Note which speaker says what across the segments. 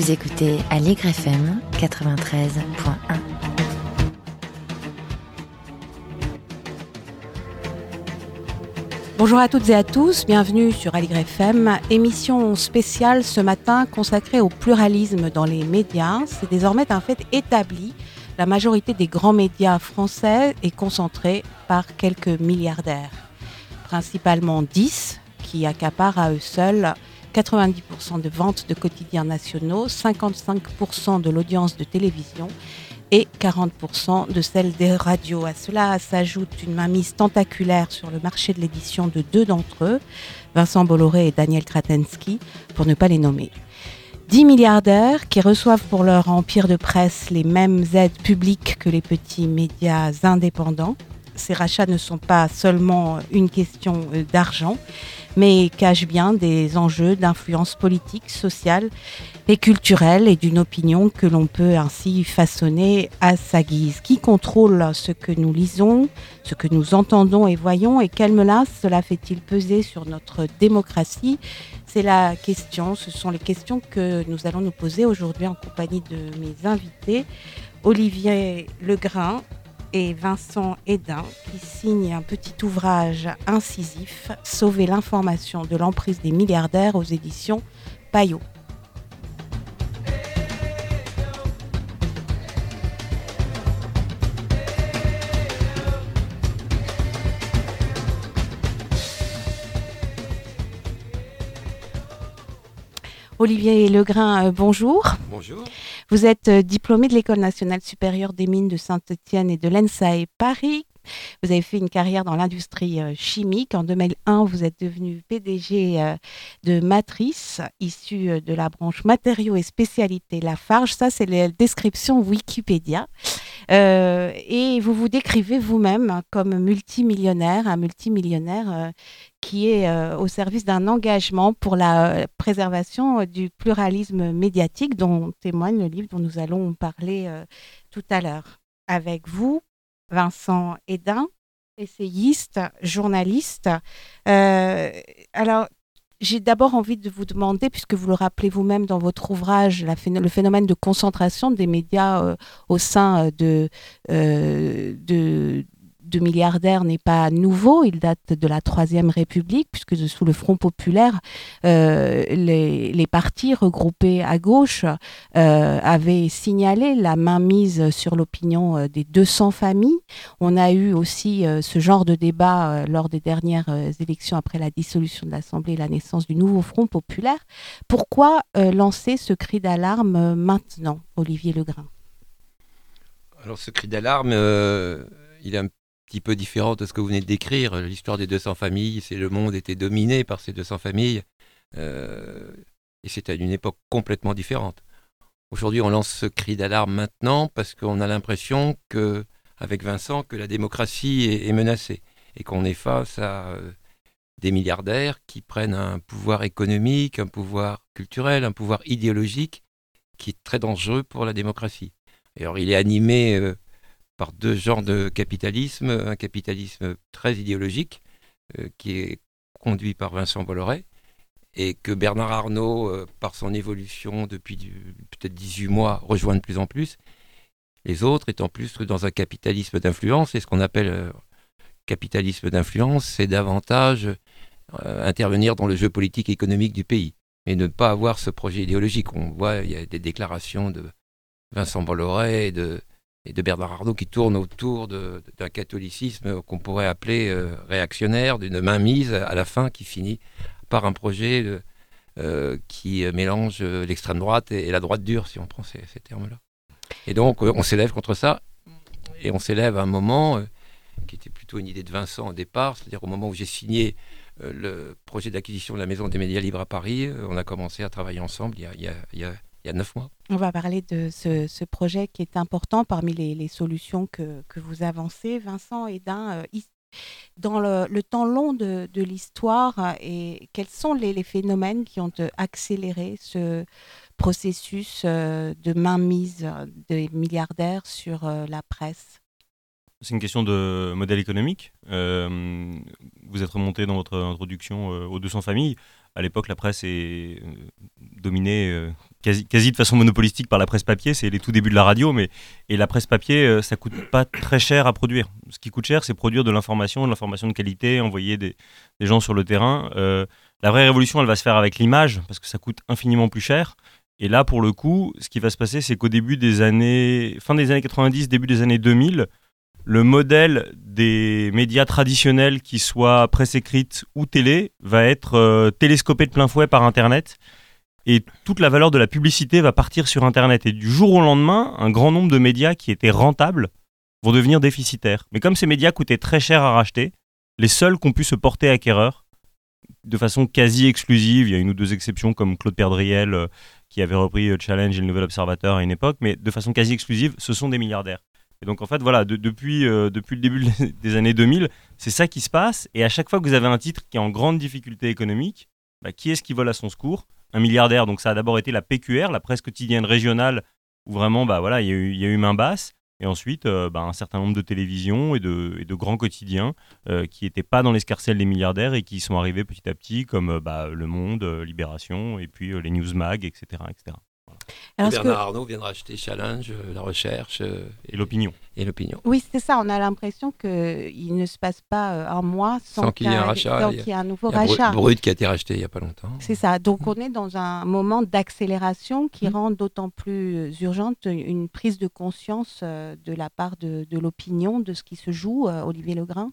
Speaker 1: Vous écoutez Aligre FM 93.1.
Speaker 2: Bonjour à toutes et à tous, bienvenue sur Aligre FM, émission spéciale ce matin consacrée au pluralisme dans les médias. C'est désormais un fait établi. La majorité des grands médias français est concentrée par quelques milliardaires, principalement 10 qui accaparent à eux seuls 90% de ventes de quotidiens nationaux, 55% de l'audience de télévision et 40% de celle des radios. À cela s'ajoute une mainmise tentaculaire sur le marché de l'édition de deux d'entre eux, Vincent Bolloré et Daniel Kretinsky, pour ne pas les nommer. 10 milliardaires qui reçoivent pour leur empire de presse les mêmes aides publiques que les petits médias indépendants. Ces rachats ne sont pas seulement une question d'argent, mais cachent bien des enjeux d'influence politique, sociale et culturelle et d'une opinion que l'on peut ainsi façonner à sa guise. Qui contrôle ce que nous lisons, ce que nous entendons et voyons, et quelle menace cela fait-il peser sur notre démocratie ? C'est la question, ce sont les questions que nous allons nous poser aujourd'hui en compagnie de mes invités, Olivier Legrain et Vincent Hédin, qui signent un petit ouvrage incisif, Sauver l'information de l'emprise des milliardaires aux éditions Payot. Olivier Legrain, bonjour.
Speaker 3: Bonjour.
Speaker 2: Vous êtes diplômé de l'École nationale supérieure des mines de Saint-Étienne et de l'ENSAE Paris. Vous avez fait une carrière dans l'industrie chimique. En 2001, vous êtes devenu PDG de Matrice, issu de la branche matériaux et spécialités Lafarge. Ça, c'est la description Wikipédia. Et vous vous décrivez vous-même comme multimillionnaire, un multimillionnaire qui est au service d'un engagement pour la préservation du pluralisme médiatique dont témoigne le livre dont nous allons parler tout à l'heure. Avec vous, Vincent Hédin, essayiste, journaliste. Alors, j'ai d'abord envie de vous demander, puisque vous le rappelez vous-même dans votre ouvrage, le phénomène de concentration des médias au sein de milliardaires n'est pas nouveau. Il date de la Troisième République, puisque sous le Front populaire, les partis regroupés à gauche avaient signalé la mainmise sur l'opinion des 200 familles. On a eu aussi ce genre de débat lors des dernières élections après la dissolution de l'Assemblée et la naissance du nouveau Front populaire. Pourquoi lancer ce cri d'alarme maintenant, Olivier Legrain ?
Speaker 3: Alors ce cri d'alarme, il est un petit peu différent de ce que vous venez de décrire. L'histoire des 200 familles, c'est le monde était dominé par ces 200 familles et c'est à une époque complètement différente. Aujourd'hui, on lance ce cri d'alarme maintenant parce qu'on a l'impression que, avec Vincent, que la démocratie est menacée et qu'on est face à des milliardaires qui prennent un pouvoir économique, un pouvoir culturel, un pouvoir idéologique qui est très dangereux pour la démocratie. Et alors, il est animé par deux genres de capitalisme, un capitalisme très idéologique qui est conduit par Vincent Bolloré et que Bernard Arnault, par son évolution depuis peut-être 18 mois, rejoint de plus en plus. Les autres étant plus dans un capitalisme d'influence, et ce qu'on appelle capitalisme d'influence, c'est davantage intervenir dans le jeu politique et économique du pays, mais ne pas avoir ce projet idéologique. On voit, il y a des déclarations de Vincent Bolloré et de Bernard Arnault qui tournent autour d'un catholicisme qu'on pourrait appeler réactionnaire, d'une mainmise à la fin qui finit par un projet qui mélange l'extrême droite et la droite dure, si on prend ces termes-là. Et donc, on s'élève contre ça, et on s'élève à un moment qui était plutôt une idée de Vincent au départ, c'est-à-dire au moment où j'ai signé le projet d'acquisition de la Maison des médias libres à Paris, on a commencé à travailler ensemble il y a 9 mois.
Speaker 2: On va parler de ce projet qui est important parmi les solutions que vous avancez, Vincent Hédin. Dans le temps long de l'histoire, et quels sont les phénomènes qui ont accéléré ce processus de mainmise des milliardaires sur la presse ?
Speaker 4: C'est une question de modèle économique. Vous êtes remonté dans votre introduction aux 200 familles. À l'époque, la presse est dominée quasi de façon monopolistique par la presse papier, c'est les tout débuts de la radio, et la presse papier, ça coûte pas très cher à produire. Ce qui coûte cher, c'est produire de l'information de qualité, envoyer des gens sur le terrain. La vraie révolution, elle va se faire avec l'image, parce que ça coûte infiniment plus cher. Et là, pour le coup, ce qui va se passer, c'est qu'au fin des années 90, début des années 2000, le modèle des médias traditionnels, qu'ils soient presse écrite ou télé, va être télescopé de plein fouet par Internet. Et toute la valeur de la publicité va partir sur Internet. Et du jour au lendemain, un grand nombre de médias qui étaient rentables vont devenir déficitaires. Mais comme ces médias coûtaient très cher à racheter, les seuls qui ont pu se porter acquéreurs, de façon quasi exclusive, il y a une ou deux exceptions comme Claude Perdriel qui avait repris Challenge et le Nouvel Observateur à une époque, mais de façon quasi exclusive, ce sont des milliardaires. Et donc en fait, voilà, depuis le début des années 2000, c'est ça qui se passe. Et à chaque fois que vous avez un titre qui est en grande difficulté économique, qui est-ce qui vole à son secours ? Un milliardaire. Donc ça a d'abord été la PQR, la presse quotidienne régionale, où vraiment, il y a eu main basse. Et ensuite, un certain nombre de télévisions et de grands quotidiens qui n'étaient pas dans l'escarcelle des milliardaires et qui sont arrivés petit à petit, comme Le Monde, Libération, et puis les Newsmag, etc. etc.
Speaker 3: Alors, Bernard Arnault vient de racheter Challenge, La Recherche
Speaker 4: et l'Opinion.
Speaker 2: Oui, c'est ça. On a l'impression qu'il ne se passe pas un mois sans qu'il y ait un rachat. Sans qu'il y ait un nouveau rachat.
Speaker 3: Brut qui a été racheté il n'y a pas longtemps.
Speaker 2: C'est ça. Donc on est dans un moment d'accélération qui rend d'autant plus urgente une prise de conscience de la part de l'opinion, de ce qui se joue, Olivier Legrain.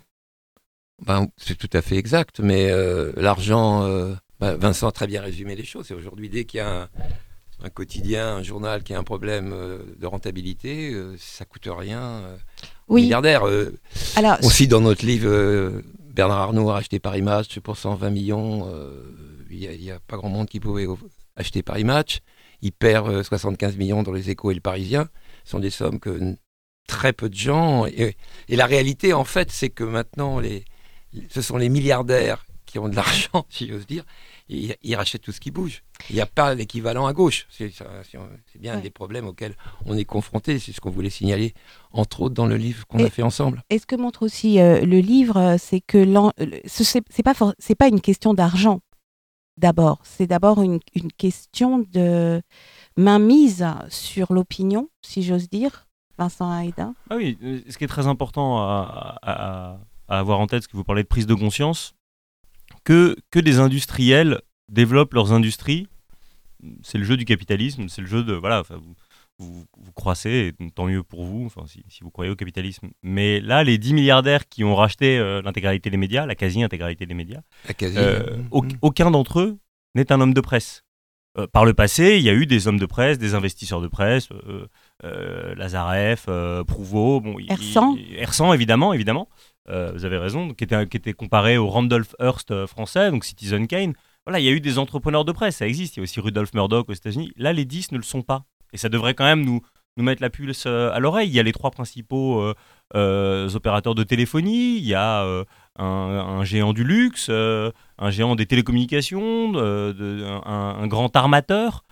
Speaker 3: C'est tout à fait exact. Mais l'argent, Vincent a très bien résumé les choses. C'est aujourd'hui, dès qu'il y a un quotidien, un journal qui a un problème de rentabilité, ça coûte rien.
Speaker 2: Oui.
Speaker 3: Milliardaire. On cite dans notre livre Bernard Arnault a racheté Paris Match pour 120 millions. Il n'y a pas grand monde qui pouvait acheter Paris Match. Il perd 75 millions dans les Échos et le Parisien. Ce sont des sommes que très peu de gens... Et la réalité, en fait, c'est que maintenant, ce sont les milliardaires qui ont de l'argent, si j'ose dire. Ils rachètent tout ce qui bouge. Il n'y a pas l'équivalent à gauche. C'est bien un des problèmes auxquels on est confronté. C'est ce qu'on voulait signaler, entre autres, dans le livre qu'on a fait ensemble.
Speaker 2: Et ce que montre aussi le livre, c'est que c'est pas une question d'argent, d'abord. C'est d'abord une question de mainmise sur l'opinion, si j'ose dire. Vincent Haïda.
Speaker 4: Ah oui, ce qui est très important à avoir en tête, parce que vous parlez de prise de conscience, que des industriels développent leurs industries, c'est le jeu du capitalisme, c'est le jeu de... vous croissez, et tant mieux pour vous, si vous croyez au capitalisme. Mais là, les 10 milliardaires qui ont racheté l'intégralité des médias, la quasi-intégralité des médias, aucun d'entre eux n'est un homme de presse. Par le passé, il y a eu des hommes de presse, des investisseurs de presse, Lazareff, Prouveau, Hersan, évidemment. Vous avez raison, qui était comparé au Randolph Hearst français, donc Citizen Kane. Voilà, il y a eu des entrepreneurs de presse, ça existe. Il y a aussi Rudolph Murdoch aux États-Unis. Là, les 10 ne le sont pas. Et ça devrait quand même nous mettre la puce à l'oreille. Il y a les 3 principaux opérateurs de téléphonie. Il y a un géant du luxe, un géant des télécommunications, un grand armateur.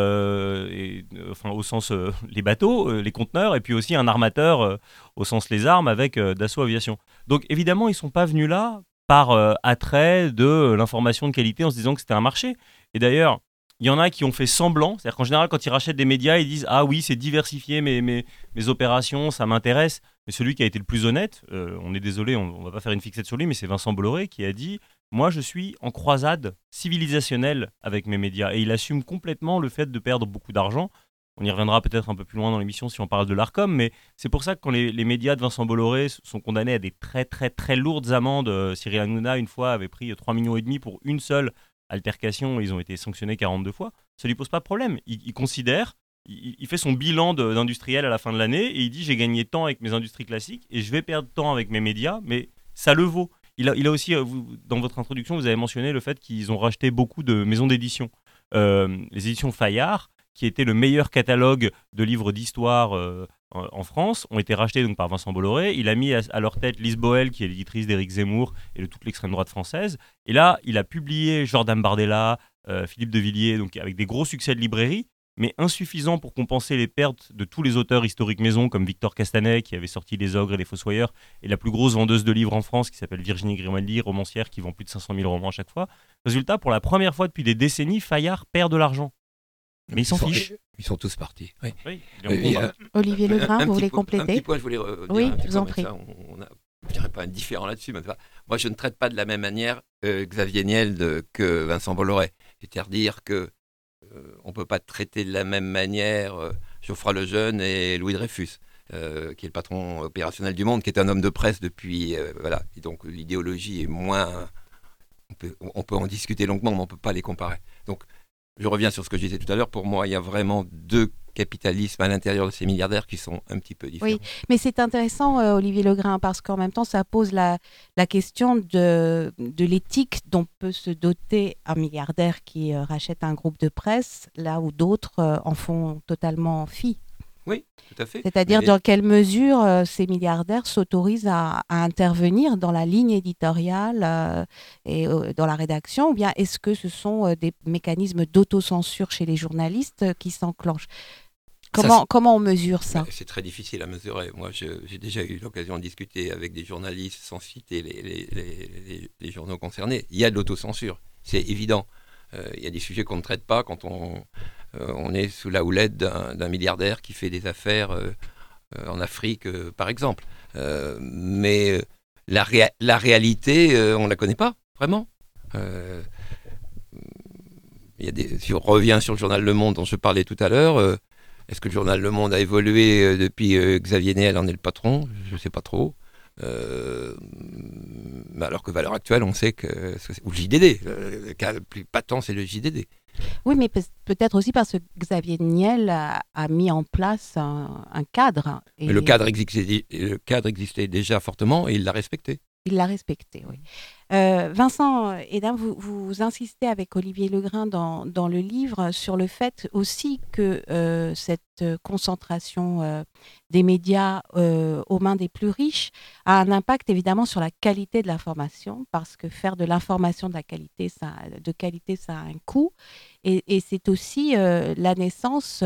Speaker 4: Au sens les bateaux, les conteneurs, et puis aussi un armateur au sens les armes avec Dassault Aviation. Donc évidemment, ils ne sont pas venus là par attrait de l'information de qualité en se disant que c'était un marché. Et d'ailleurs, il y en a qui ont fait semblant, c'est-à-dire qu'en général, quand ils rachètent des médias, ils disent « Ah oui, c'est diversifier mes opérations, ça m'intéresse ». Mais celui qui a été le plus honnête, on est désolé, on ne va pas faire une fixette sur lui, mais c'est Vincent Bolloré qui a dit « Moi, je suis en croisade civilisationnelle avec mes médias ». Et il assume complètement le fait de perdre beaucoup d'argent. On y reviendra peut-être un peu plus loin dans l'émission si on parle de l'Arcom, mais c'est pour ça que quand les médias de Vincent Bolloré sont condamnés à des très très très lourdes amendes, Cyril Hanouna, une fois, avait pris 3,5 millions pour une seule altercation, ils ont été sanctionnés 42 fois, ça ne lui pose pas de problème. Il considère, il fait son bilan d'industriel à la fin de l'année et il dit j'ai gagné tant avec mes industries classiques et je vais perdre tant avec mes médias, mais ça le vaut. Il a aussi, dans votre introduction, vous avez mentionné le fait qu'ils ont racheté beaucoup de maisons d'édition. Les éditions Fayard, qui était le meilleur catalogue de livres d'histoire en France, ont été rachetés donc, par Vincent Bolloré. Il a mis à leur tête Lise Boel, qui est l'éditrice d'Éric Zemmour et de toute l'extrême droite française. Et là, il a publié Jordan Bardella, Philippe de Villiers, donc avec des gros succès de librairie, mais insuffisant pour compenser les pertes de tous les auteurs historiques maison, comme Victor Castanet, qui avait sorti Les Ogres et Les Fossoyeurs, et la plus grosse vendeuse de livres en France, qui s'appelle Virginie Grimaldi, romancière, qui vend plus de 500 000 romans à chaque fois. Résultat, pour la première fois depuis des décennies, Fayard perd de l'argent. Mais ils s'en fichent.
Speaker 3: Ils sont tous partis. Oui.
Speaker 4: Oui,
Speaker 2: Olivier Legrain, vous voulez
Speaker 3: Un
Speaker 2: compléter?
Speaker 3: petit point, je voulais dire
Speaker 2: Oui,
Speaker 3: un petit
Speaker 2: je vous
Speaker 3: point,
Speaker 2: en
Speaker 3: mais
Speaker 2: prie.
Speaker 3: ça, je dirais pas indifférent là-dessus, mais moi je ne traite pas de la même manière Xavier Niel que Vincent Bolloré. C'est-à-dire que on ne peut pas traiter de la même manière Geoffroy Lejeune et Louis Dreyfus, qui est le patron opérationnel du Monde, qui est un homme de presse depuis... voilà. Et donc l'idéologie est moins... On peut en discuter longuement, mais on ne peut pas les comparer. Donc je reviens sur ce que je disais tout à l'heure. Pour moi, il y a vraiment deux capitalismes à l'intérieur de ces milliardaires qui sont un petit peu différents.
Speaker 2: Oui, mais c'est intéressant, Olivier Legrain, parce qu'en même temps, ça pose la question de l'éthique dont peut se doter un milliardaire qui rachète un groupe de presse, là où d'autres en font totalement fi.
Speaker 3: Oui, tout à fait.
Speaker 2: C'est-à-dire dans quelle mesure ces milliardaires s'autorisent à intervenir dans la ligne éditoriale et dans la rédaction, ou bien est-ce que ce sont des mécanismes d'autocensure chez les journalistes qui s'enclenchent? Comment on mesure ça?
Speaker 3: C'est très difficile à mesurer. Moi, j'ai déjà eu l'occasion de discuter avec des journalistes sans citer les journaux concernés. Il y a de l'autocensure, c'est évident. Il y a des sujets qu'on ne traite pas quand on est sous la houlette d'un milliardaire qui fait des affaires en Afrique, par exemple. Mais la réalité, on ne la connaît pas, vraiment. Si on revient sur le journal Le Monde dont je parlais tout à l'heure, est-ce que le journal Le Monde a évolué depuis Xavier Niel en est le patron? Je ne sais pas trop. Alors que Valeurs Actuelles, on sait que... Ou le JDD, le cas le plus patent, c'est le JDD.
Speaker 2: Oui, mais peut-être aussi parce que Xavier Niel a mis en place un cadre.
Speaker 3: Mais le cadre existait déjà fortement et il l'a respecté.
Speaker 2: Il l'a respecté, oui. Vincent Hédin, vous insistez avec Olivier Legrain dans le livre sur le fait aussi que cette concentration des médias aux mains des plus riches a un impact évidemment sur la qualité de l'information, parce que faire de l'information de qualité, ça a un coût. Et c'est aussi la naissance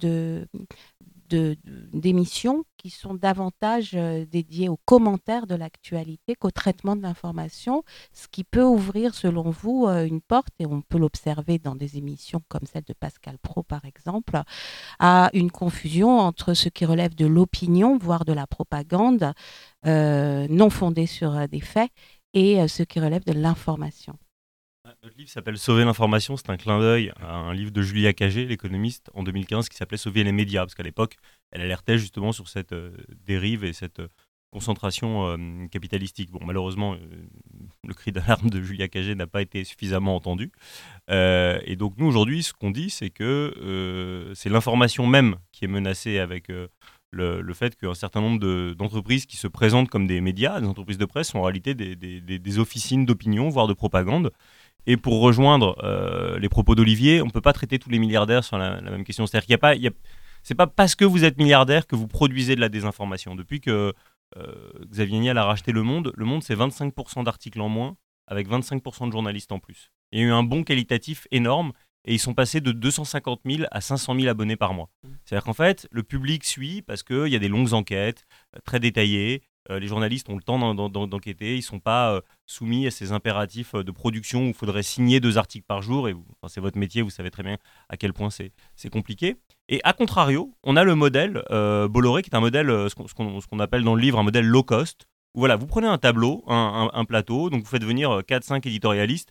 Speaker 2: d'émissions qui sont davantage dédiées aux commentaires de l'actualité qu'au traitement de l'information, ce qui peut ouvrir, selon vous, une porte, et on peut l'observer dans des émissions comme celle de Pascal Praud, par exemple, à une confusion entre ce qui relève de l'opinion, voire de la propagande, non fondée sur des faits, et ce qui relève de l'information.
Speaker 4: Notre livre s'appelle Sauver l'information, c'est un clin d'œil à un livre de Julia Cagé, l'économiste, en 2015, qui s'appelait Sauver les médias, parce qu'à l'époque, elle alertait justement sur cette dérive et cette concentration capitalistique. Bon, malheureusement, le cri d'alarme de Julia Cagé n'a pas été suffisamment entendu. Et donc nous, aujourd'hui, ce qu'on dit, c'est que c'est l'information même qui est menacée avec... Le fait qu'un certain nombre d'entreprises qui se présentent comme des médias, des entreprises de presse, sont en réalité des officines d'opinion, voire de propagande. Et pour rejoindre les propos d'Olivier, on ne peut pas traiter tous les milliardaires sur la même question. C'est-à-dire c'est pas parce que vous êtes milliardaire que vous produisez de la désinformation. Depuis que Xavier Niel a racheté Le Monde, c'est 25% d'articles en moins, avec 25% de journalistes en plus. Il y a eu un bond qualitatif énorme. Et ils sont passés de 250 000 à 500 000 abonnés par mois. C'est-à-dire qu'en fait, le public suit parce qu'il y a des longues enquêtes très détaillées. Les journalistes ont le temps d'enquêter. Ils ne sont pas soumis à ces impératifs de production où il faudrait signer 2 articles par jour. Et c'est votre métier, vous savez très bien à quel point c'est compliqué. Et à contrario, on a le modèle Bolloré, qui est un modèle, ce qu'on appelle dans le livre un modèle low cost. Où voilà, vous prenez un tableau, un plateau, donc vous faites venir 4-5 éditorialistes.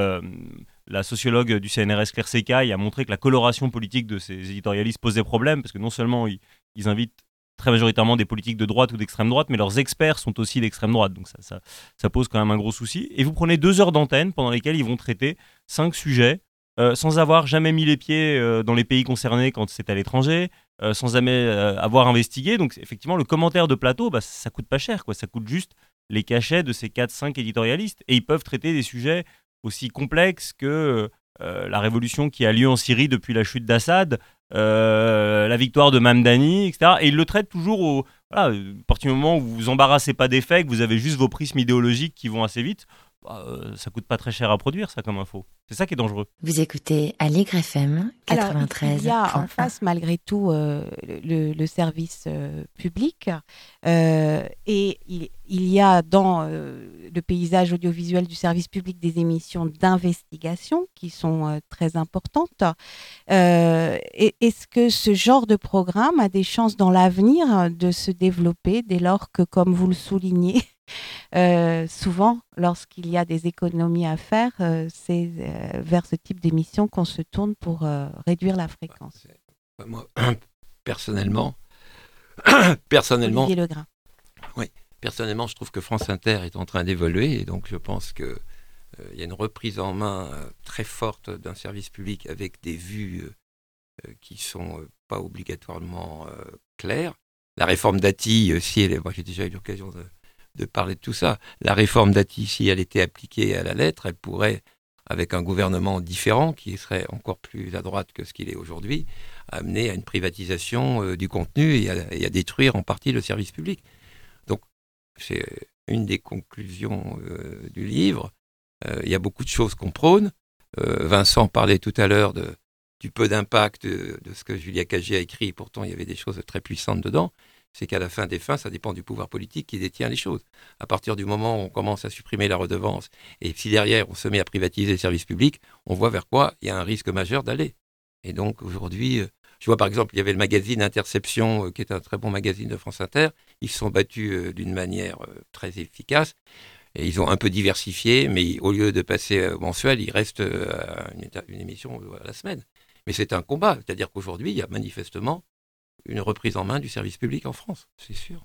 Speaker 4: La sociologue du CNRS Claire Secaille a montré que la coloration politique de ces éditorialistes posait problème, parce que non seulement ils invitent très majoritairement des politiques de droite ou d'extrême droite, mais leurs experts sont aussi d'extrême droite, donc ça pose quand même un gros souci. Et vous prenez 2 heures d'antenne pendant lesquelles ils vont traiter 5 sujets, sans avoir jamais mis les pieds dans les pays concernés quand c'est à l'étranger, sans jamais avoir investigué. Donc effectivement, le commentaire de plateau, ça coûte pas cher, quoi. Ça coûte juste les cachets de ces 4-5 éditorialistes, et ils peuvent traiter des sujets aussi complexe que la révolution qui a lieu en Syrie depuis la chute d'Assad, la victoire de Mamdani, etc. Et ils le traitent toujours à partir du moment où vous vous embarrassez pas des faits, que vous avez juste vos prismes idéologiques qui vont assez vite, ça coûte pas très cher à produire, ça, comme info. C'est ça qui est dangereux.
Speaker 1: Vous écoutez Aligre FM 93.
Speaker 2: Alors, il y a en face, malgré tout, le service public. Et il y a dans le paysage audiovisuel du service public des émissions d'investigation qui sont très importantes. Est-ce que ce genre de programme a des chances dans l'avenir de se développer dès lors que, comme vous le soulignez, souvent, lorsqu'il y a des économies à faire, c'est vers ce type d'émission qu'on se tourne pour réduire la fréquence.
Speaker 3: Moi, personnellement,
Speaker 2: Olivier Legrain.
Speaker 3: Oui, personnellement, je trouve que France Inter est en train d'évoluer et donc je pense qu'il y a une reprise en main très forte d'un service public avec des vues qui ne sont pas obligatoirement claires. La réforme Dati, moi j'ai déjà eu l'occasion de parler de tout ça. La réforme Dati, si elle était appliquée à la lettre, elle pourrait, avec un gouvernement différent, qui serait encore plus à droite que ce qu'il est aujourd'hui, amener à une privatisation du contenu et à détruire en partie le service public. Donc, c'est une des conclusions du livre. Il y a beaucoup de choses qu'on prône. Vincent parlait tout à l'heure du peu d'impact de ce que Julia Cagé a écrit. Pourtant, il y avait des choses très puissantes dedans. C'est qu'à la fin des fins, ça dépend du pouvoir politique qui détient les choses. À partir du moment où on commence à supprimer la redevance, et si derrière on se met à privatiser les services publics, on voit vers quoi il y a un risque majeur d'aller. Et donc aujourd'hui, je vois par exemple, il y avait le magazine Interception, qui est un très bon magazine de France Inter. Ils se sont battus d'une manière très efficace. Et ils ont un peu diversifié, mais au lieu de passer mensuel, il reste une émission à la semaine. Mais c'est un combat, c'est-à-dire qu'aujourd'hui, il y a manifestement une reprise en main du service public en France, c'est sûr.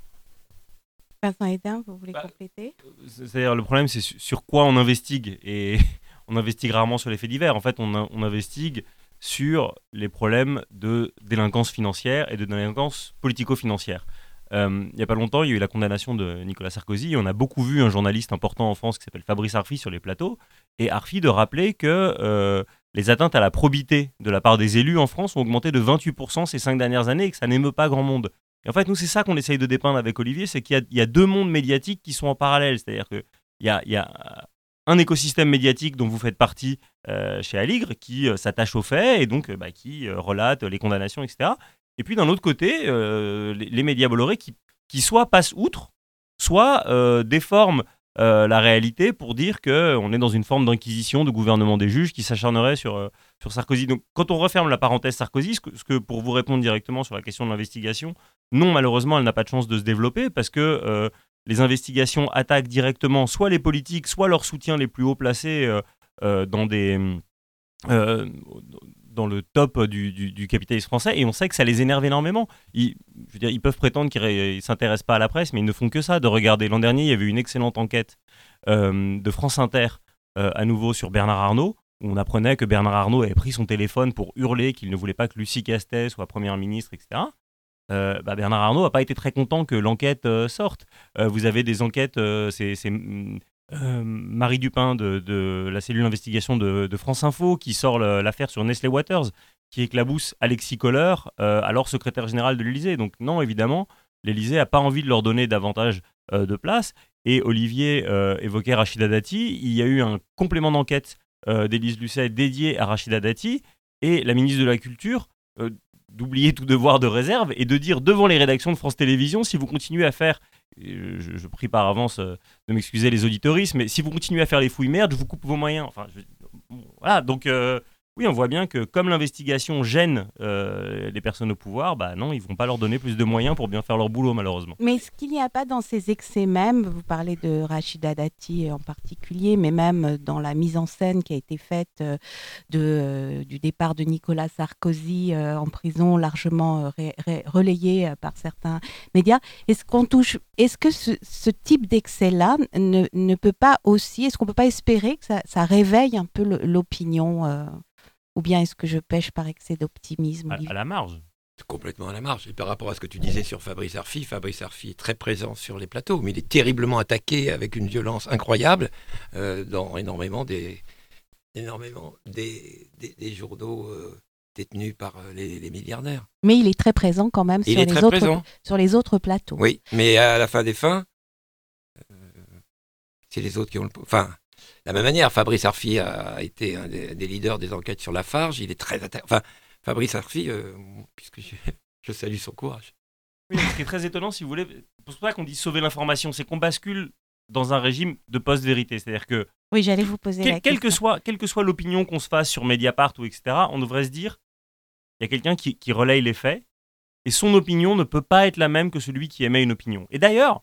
Speaker 2: Vincent Hédin, vous voulez compléter ?
Speaker 4: C'est-à-dire, le problème, c'est sur quoi on investigue. Et on investigue rarement sur les faits divers. En fait, on investigue sur les problèmes de délinquance financière et de délinquance politico-financière. Il n'y a pas longtemps, il y a eu la condamnation de Nicolas Sarkozy. Et on a beaucoup vu un journaliste important en France qui s'appelle Fabrice Arfi sur les plateaux. Et Arfi de rappeler que les atteintes à la probité de la part des élus en France ont augmenté de 28% ces 5 dernières années et que ça n'émeut pas grand monde. Et en fait, nous, c'est ça qu'on essaye de dépeindre avec Olivier, c'est qu'il y a deux mondes médiatiques qui sont en parallèle. C'est-à-dire qu'il y a un écosystème médiatique dont vous faites partie chez Aligre qui s'attache aux faits et donc qui relate les condamnations, etc. Et puis d'un autre côté, les médias Bolloré qui soit passent outre, soit déforment la réalité pour dire qu'on est dans une forme d'inquisition de gouvernement des juges qui s'acharnerait sur Sarkozy. Donc quand on referme la parenthèse Sarkozy, ce que pour vous répondre directement sur la question de l'investigation, non, malheureusement, elle n'a pas de chance de se développer parce que les investigations attaquent directement soit les politiques, soit leurs soutiens les plus haut placés dans le top du capitalisme français, et on sait que ça les énerve énormément. Ils peuvent prétendre qu'ils ne s'intéressent pas à la presse, mais ils ne font que ça, de regarder. L'an dernier, il y avait une excellente enquête de France Inter, à nouveau sur Bernard Arnault, où on apprenait que Bernard Arnault avait pris son téléphone pour hurler qu'il ne voulait pas que Lucie Castet soit première ministre, etc. Bernard Arnault n'a pas été très content que l'enquête sorte. Vous avez des enquêtes, c'est Marie Dupin de la cellule d'investigation de France Info qui sort l'affaire sur Nestlé Waters, qui éclabousse Alexis Kohler, alors secrétaire général de l'Élysée. Donc non, évidemment, l'Élysée n'a pas envie de leur donner davantage de place. Et Olivier évoquait Rachida Dati. Il y a eu un complément d'enquête d'Élise Lucet dédié à Rachida Dati, et la ministre de la Culture d'oublier tout devoir de réserve et de dire devant les rédactions de France Télévisions, si vous continuez à faire, je prie par avance de m'excuser les auditoristes, mais si vous continuez à faire les fouilles merdes, je vous coupe vos moyens. Enfin, voilà, donc oui, on voit bien que comme l'investigation gêne les personnes au pouvoir, non, ils ne vont pas leur donner plus de moyens pour bien faire leur boulot, malheureusement.
Speaker 2: Mais est-ce qu'il n'y a pas dans ces excès même, vous parlez de Rachida Dati en particulier, mais même dans la mise en scène qui a été faite du départ de Nicolas Sarkozy en prison, largement relayé par certains médias, est-ce que ce type d'excès-là ne peut pas aussi, est-ce qu'on ne peut pas espérer que ça réveille un peu l'opinion ou bien est-ce que je pêche par excès d'optimisme?
Speaker 4: À la marge.
Speaker 3: Complètement à la marge. Et par rapport à ce que tu disais sur Fabrice Arfi est très présent sur les plateaux, mais il est terriblement attaqué avec une violence incroyable dans énormément des journaux détenus par les milliardaires.
Speaker 2: Mais il est très présent quand même sur les autres plateaux.
Speaker 3: Oui, mais à la fin des fins, c'est les autres qui ont le... Enfin, la même manière, Fabrice Arfi a été un des leaders des enquêtes sur Lafarge. Il est très enfin, Fabrice Arfi, puisque je salue son courage.
Speaker 4: Oui, ce qui est très étonnant, si vous voulez, c'est pour ça qu'on dit sauver l'information, c'est qu'on bascule dans un régime de post-vérité. C'est-à-dire que
Speaker 2: Oui, j'allais vous poser la
Speaker 4: quelle
Speaker 2: question.
Speaker 4: que soit l'opinion qu'on se fasse sur Mediapart ou etc., on devrait se dire, il y a quelqu'un qui relaye les faits, et son opinion ne peut pas être la même que celui qui émet une opinion. Et d'ailleurs,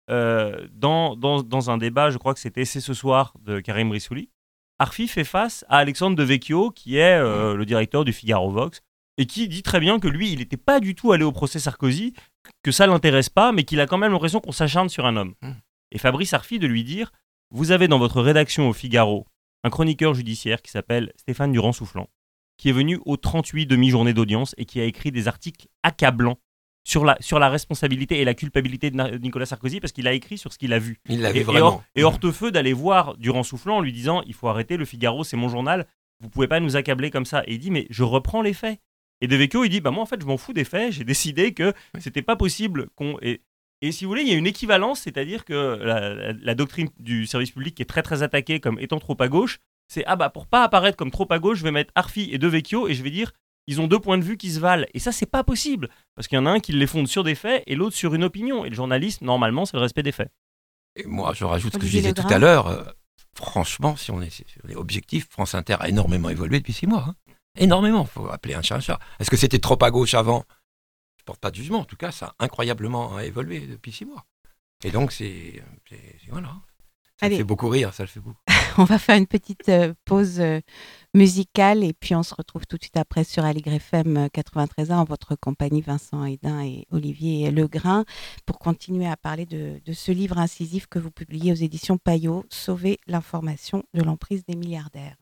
Speaker 4: dans un débat, je crois que c'était C'est ce soir de Karim Rissouli, Arfi fait face à Alexandre Devecchio, qui est le directeur du Figaro Vox, et qui dit très bien que lui, il n'était pas du tout allé au procès Sarkozy, que ça l'intéresse pas, mais qu'il a quand même l'impression qu'on s'acharne sur un homme. Et Fabrice Arfi de lui dire, vous avez dans votre rédaction au Figaro un chroniqueur judiciaire qui s'appelle Stéphane Durand-Soufflant, qui est venu aux 38 demi-journées d'audience et qui a écrit des articles accablants sur la responsabilité et la culpabilité de Nicolas Sarkozy, parce qu'il a écrit sur ce qu'il a vu.
Speaker 3: Il l'a vu vraiment.
Speaker 4: Et Hortefeux d'aller voir Durand-Soufflant en lui disant, il faut arrêter, le Figaro c'est mon journal, vous pouvez pas nous accabler comme ça. Et il dit, mais je reprends les faits. Et Devecchio, il dit, bah moi en fait je m'en fous des faits, j'ai décidé que c'était pas possible qu'on... Et si vous voulez, il y a une équivalence, c'est-à-dire que la doctrine du service public qui est très très attaquée comme étant trop à gauche, c'est pour pas apparaître comme trop à gauche, je vais mettre Arfi et Devecchio et je vais dire ils ont deux points de vue qui se valent. Et ça, c'est pas possible, parce qu'il y en a un qui les fonde sur des faits et l'autre sur une opinion. Et le journalisme, normalement, c'est le respect des faits.
Speaker 3: Et moi, je rajoute ce que je
Speaker 2: Olivier
Speaker 3: disais
Speaker 2: Legrain.
Speaker 3: tout à l'heure. Franchement, si on est objectif, France Inter a énormément évolué depuis 6 mois. Énormément, il faut appeler un chat un chat. Est-ce que c'était trop à gauche avant ? Je ne porte pas de jugement. En tout cas, ça a incroyablement évolué depuis 6 mois. Et donc, voilà. Ça
Speaker 2: Allez.
Speaker 3: fait beaucoup rire, ça le fait beaucoup.
Speaker 2: On va faire une petite pause musicale et puis on se retrouve tout de suite après sur Aligre FM 93.1 en votre compagnie, Vincent Hédin et Olivier Legrain, pour continuer à parler de ce livre incisif que vous publiez aux éditions Payot, Sauver l'information de l'emprise des milliardaires.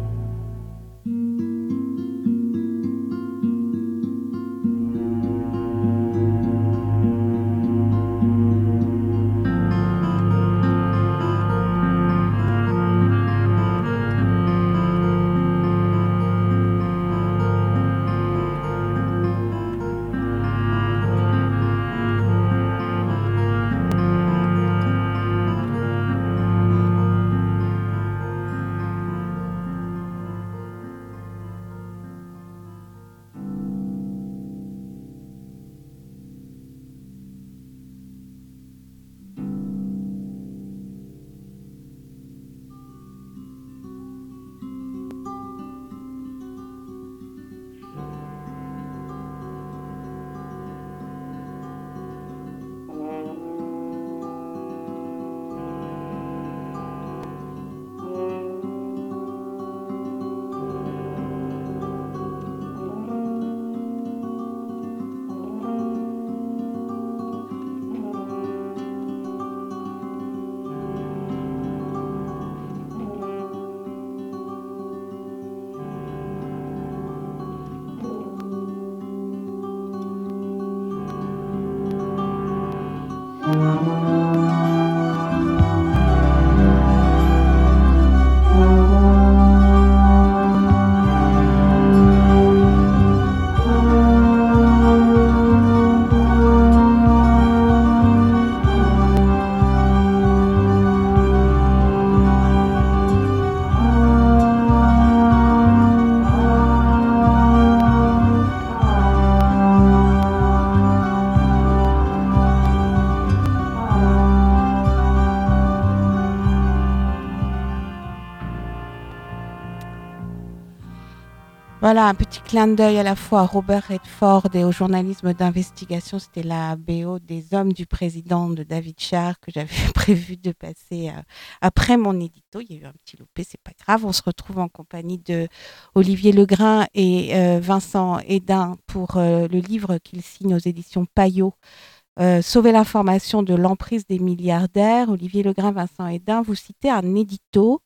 Speaker 2: Voilà, un petit clin d'œil à la fois à Robert Redford et au journalisme d'investigation. C'était la BO des Hommes du Président de David Char que j'avais prévu de passer après mon édito. Il y a eu un petit loupé, c'est pas grave. On se retrouve en compagnie de Olivier Legrain et Vincent Hédin pour le livre qu'il signe aux éditions Payot. Sauver l'information de l'emprise des milliardaires. Olivier Legrain, Vincent Hédin, vous citez un édito,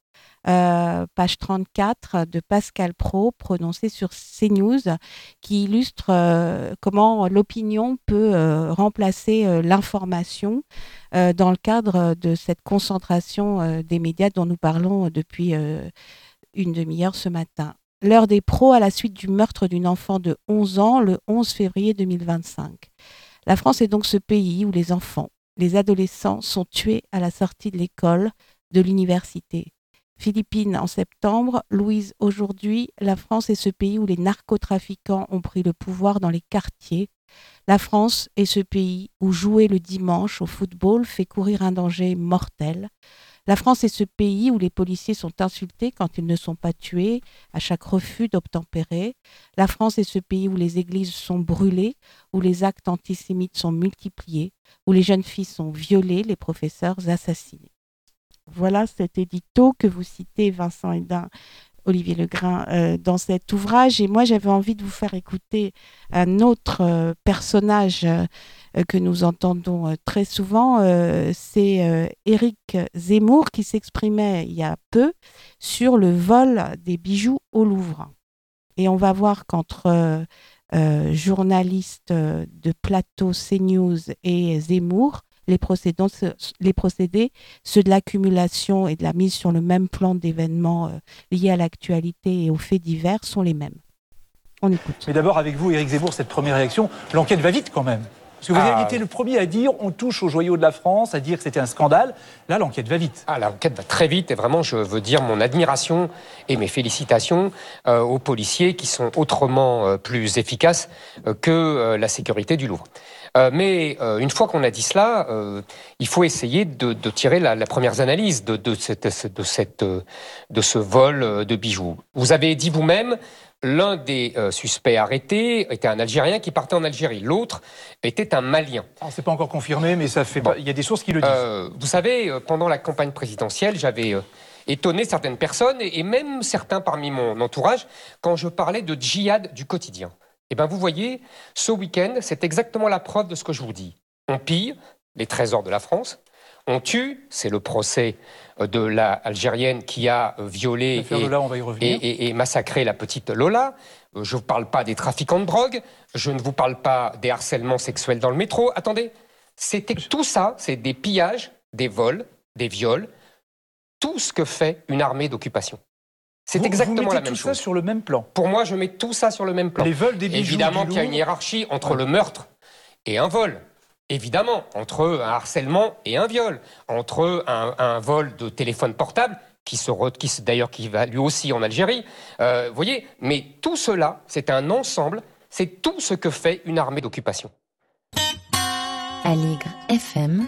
Speaker 2: page 34 de Pascal Praud, prononcé sur CNews, qui illustre comment l'opinion peut remplacer l'information dans le cadre de cette concentration des médias dont nous parlons depuis une demi-heure ce matin. L'heure des pros à la suite du meurtre d'une enfant de 11 ans le 11 février 2025. La France est donc ce pays où les enfants, les adolescents sont tués à la sortie de l'école, de l'université. Philippines en septembre, Louise aujourd'hui, la France est ce pays où les narcotrafiquants ont pris le pouvoir dans les quartiers. La France est ce pays où jouer le dimanche au football fait courir un danger mortel. La France est ce pays où les policiers sont insultés quand ils ne sont pas tués à chaque refus d'obtempérer. La France est ce pays où les églises sont brûlées, où les actes antisémites sont multipliés, où les jeunes filles sont violées, les professeurs assassinés. Voilà cet édito que vous citez, Vincent Hédin, Olivier Legrain, dans cet ouvrage. Et moi, j'avais envie de vous faire écouter un autre personnage que nous entendons très souvent. C'est Éric Zemmour qui s'exprimait il y a peu sur le vol des bijoux au Louvre. Et on va voir qu'entre journalistes de plateau CNews et Zemmour, les procédés, ceux de l'accumulation et de la mise sur le même plan d'événements liés à l'actualité et aux faits divers sont les mêmes. On écoute.
Speaker 5: Mais d'abord, avec vous, Éric Zemmour, cette première réaction, l'enquête va vite quand même. Parce que vous avez été le premier à dire on touche aux joyaux de la France, à dire que c'était un scandale. Là, l'enquête va vite.
Speaker 6: L'enquête va très vite et vraiment, je veux dire mon admiration et mes félicitations aux policiers qui sont autrement plus efficaces que la sécurité du Louvre. Mais une fois qu'on a dit cela, il faut essayer de tirer la première analyse de ce vol de bijoux. Vous avez dit vous-même, l'un des suspects arrêtés était un Algérien qui partait en Algérie. L'autre était un Malien.
Speaker 5: Alors, c'est pas encore confirmé, mais ça fait il y a des sources qui le disent.
Speaker 6: Vous savez, pendant la campagne présidentielle, j'avais étonné certaines personnes et même certains parmi mon entourage quand je parlais de djihad du quotidien. Eh bien, vous voyez, ce week-end, c'est exactement la preuve de ce que je vous dis. On pille les trésors de la France, on tue, c'est le procès de la Algérienne qui a violé et massacré la petite Lola. Je ne vous parle pas des trafiquants de drogue, je ne vous parle pas des harcèlements sexuels dans le métro. Attendez, c'était tout ça, c'est des pillages, des vols, des viols, tout ce que fait une armée d'occupation. C'est exactement la même chose. Vous mettez tout
Speaker 5: ça sur le même plan.
Speaker 6: Pour moi, je mets tout ça sur le même plan.
Speaker 5: Les vols des bijoux.
Speaker 6: Évidemment qu'il y a une hiérarchie entre le meurtre et un vol. Évidemment, entre un harcèlement et un viol. Entre un vol de téléphone portable, qui va lui aussi en Algérie. Vous voyez, mais tout cela, c'est un ensemble. C'est tout ce que fait une armée d'occupation.
Speaker 1: Aligre FM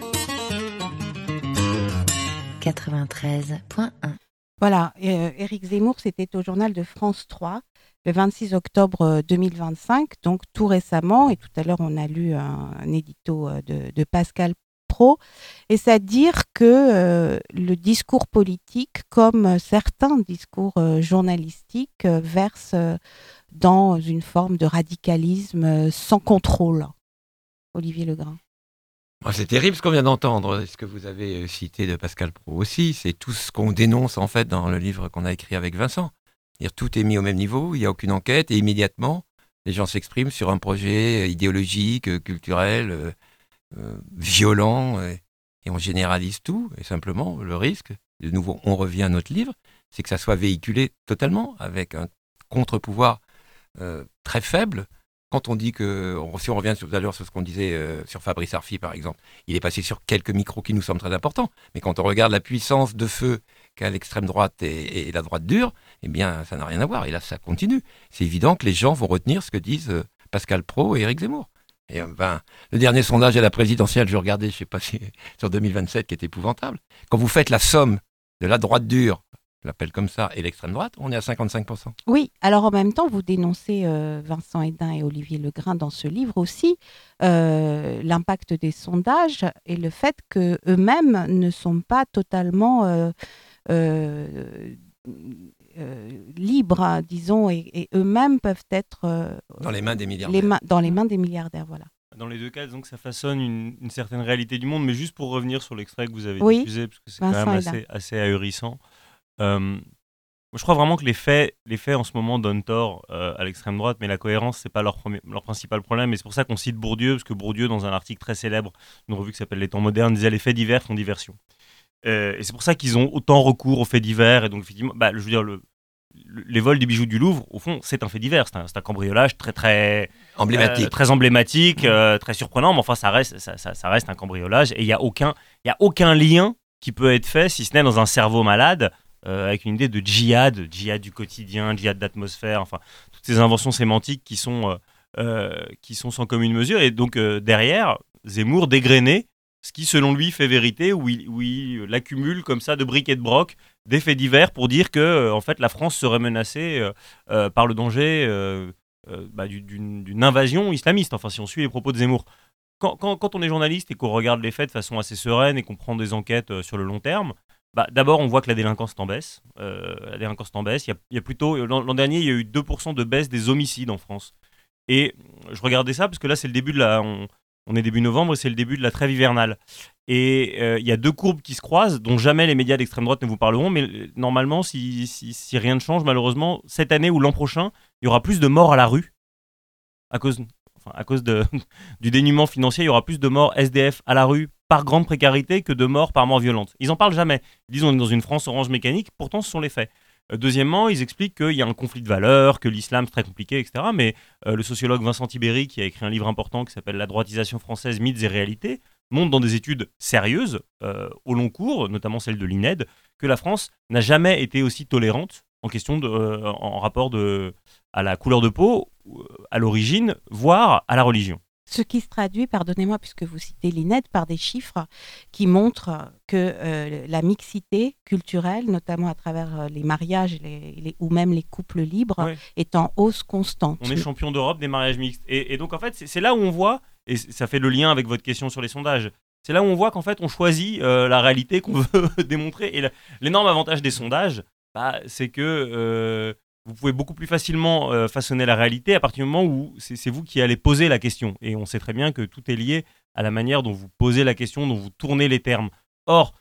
Speaker 1: 93.1.
Speaker 2: Voilà, Éric Zemmour, c'était au journal de France 3, le 26 octobre 2025, donc tout récemment, et tout à l'heure on a lu un édito de Pascal Praud, et c'est à dire que le discours politique, comme certains discours journalistiques, verse dans une forme de radicalisme sans contrôle. Olivier Legrain.
Speaker 3: C'est terrible ce qu'on vient d'entendre, ce que vous avez cité de Pascal Praud aussi, c'est tout ce qu'on dénonce en fait dans le livre qu'on a écrit avec Vincent. C'est-à-dire, tout est mis au même niveau, il n'y a aucune enquête et immédiatement les gens s'expriment sur un projet idéologique, culturel, violent et on généralise tout et simplement le risque, de nouveau on revient à notre livre, c'est que ça soit véhiculé totalement avec un contre-pouvoir très faible. Quand on dit que, si on revient tout à l'heure sur ce qu'on disait sur Fabrice Arfi par exemple, il est passé sur quelques micros qui nous semblent très importants, mais quand on regarde la puissance de feu qu'a l'extrême droite et la droite dure, eh bien ça n'a rien à voir, et là ça continue. C'est évident que les gens vont retenir ce que disent Pascal Praud et Éric Zemmour. Et le dernier sondage à la présidentielle, je regardais, je ne sais pas si sur 2027, qui est épouvantable. Quand vous faites la somme de la droite dure, je l'appelle comme ça, et l'extrême droite, on est à 55%.
Speaker 2: Oui, alors en même temps, vous dénoncez Vincent Hédin et Olivier Legrain dans ce livre aussi, l'impact des sondages et le fait qu'eux-mêmes ne sont pas totalement libres, disons, et eux-mêmes peuvent être
Speaker 3: dans les mains des milliardaires.
Speaker 2: Dans les mains des milliardaires, voilà.
Speaker 4: Dans les deux cas, donc ça façonne une certaine réalité du monde, mais juste pour revenir sur l'extrait que vous avez diffusé, parce que c'est
Speaker 2: Vincent
Speaker 4: quand même assez ahurissant. Je crois vraiment que les faits en ce moment donnent tort à l'extrême droite, mais la cohérence, c'est pas leur principal problème. Et c'est pour ça qu'on cite Bourdieu, parce que Bourdieu, dans un article très célèbre d'une revue qui s'appelle Les Temps modernes, disait « Les faits divers font diversion ». Et c'est pour ça qu'ils ont autant recours aux faits divers. Et donc, effectivement, je veux dire, les vols des bijoux du Louvre, au fond, c'est un fait divers. C'est un cambriolage très emblématique, très surprenant, mais enfin, ça reste un cambriolage. Et il y a aucun lien qui peut être fait, si ce n'est dans un cerveau malade, avec une idée de djihad du quotidien, djihad d'atmosphère, enfin, toutes ces inventions sémantiques qui sont sans commune mesure. Et donc, derrière, Zemmour dégrainait ce qui, selon lui, fait vérité, où il accumule comme ça de briques et de brocs des faits divers pour dire que, en fait, la France serait menacée par le danger d'une invasion islamiste, enfin, si on suit les propos de Zemmour. Quand on est journaliste et qu'on regarde les faits de façon assez sereine et qu'on prend des enquêtes sur le long terme, d'abord, on voit que la délinquance est en baisse. Il y a plutôt, l'an dernier, il y a eu 2% de baisse des homicides en France. Et je regardais ça parce que là, c'est le début on est début novembre et c'est le début de la trêve hivernale. Et il y a deux courbes qui se croisent, dont jamais les médias d'extrême droite ne vous parleront. Mais normalement, si rien ne change, malheureusement, cette année ou l'an prochain, il y aura plus de morts à la rue à cause du dénuement financier. Il y aura plus de morts SDF à la rue par grande précarité que de morts par mort violente. Ils en parlent jamais. Ils disent on est dans une France orange mécanique, pourtant ce sont les faits. Deuxièmement, ils expliquent qu'il y a un conflit de valeurs, que l'islam c'est très compliqué, etc. Mais le sociologue Vincent Tibéri, qui a écrit un livre important qui s'appelle La droitisation française, mythes et réalités, montre dans des études sérieuses, au long cours, notamment celle de l'INED, que la France n'a jamais été aussi tolérante en rapport à la couleur de peau, à l'origine, voire à la religion.
Speaker 2: Ce qui se traduit, pardonnez-moi, puisque vous citez l'INED, par des chiffres qui montrent que la mixité culturelle, notamment à travers les mariages ou même les couples libres, est en hausse constante.
Speaker 4: On est champion d'Europe des mariages mixtes. Et donc, en fait, c'est là où on voit, et ça fait le lien avec votre question sur les sondages, c'est là où on voit qu'en fait, on choisit la réalité qu'on veut démontrer. Et l'énorme avantage des sondages, c'est que vous pouvez beaucoup plus facilement façonner la réalité à partir du moment où c'est vous qui allez poser la question. Et on sait très bien que tout est lié à la manière dont vous posez la question, dont vous tournez les termes. Or,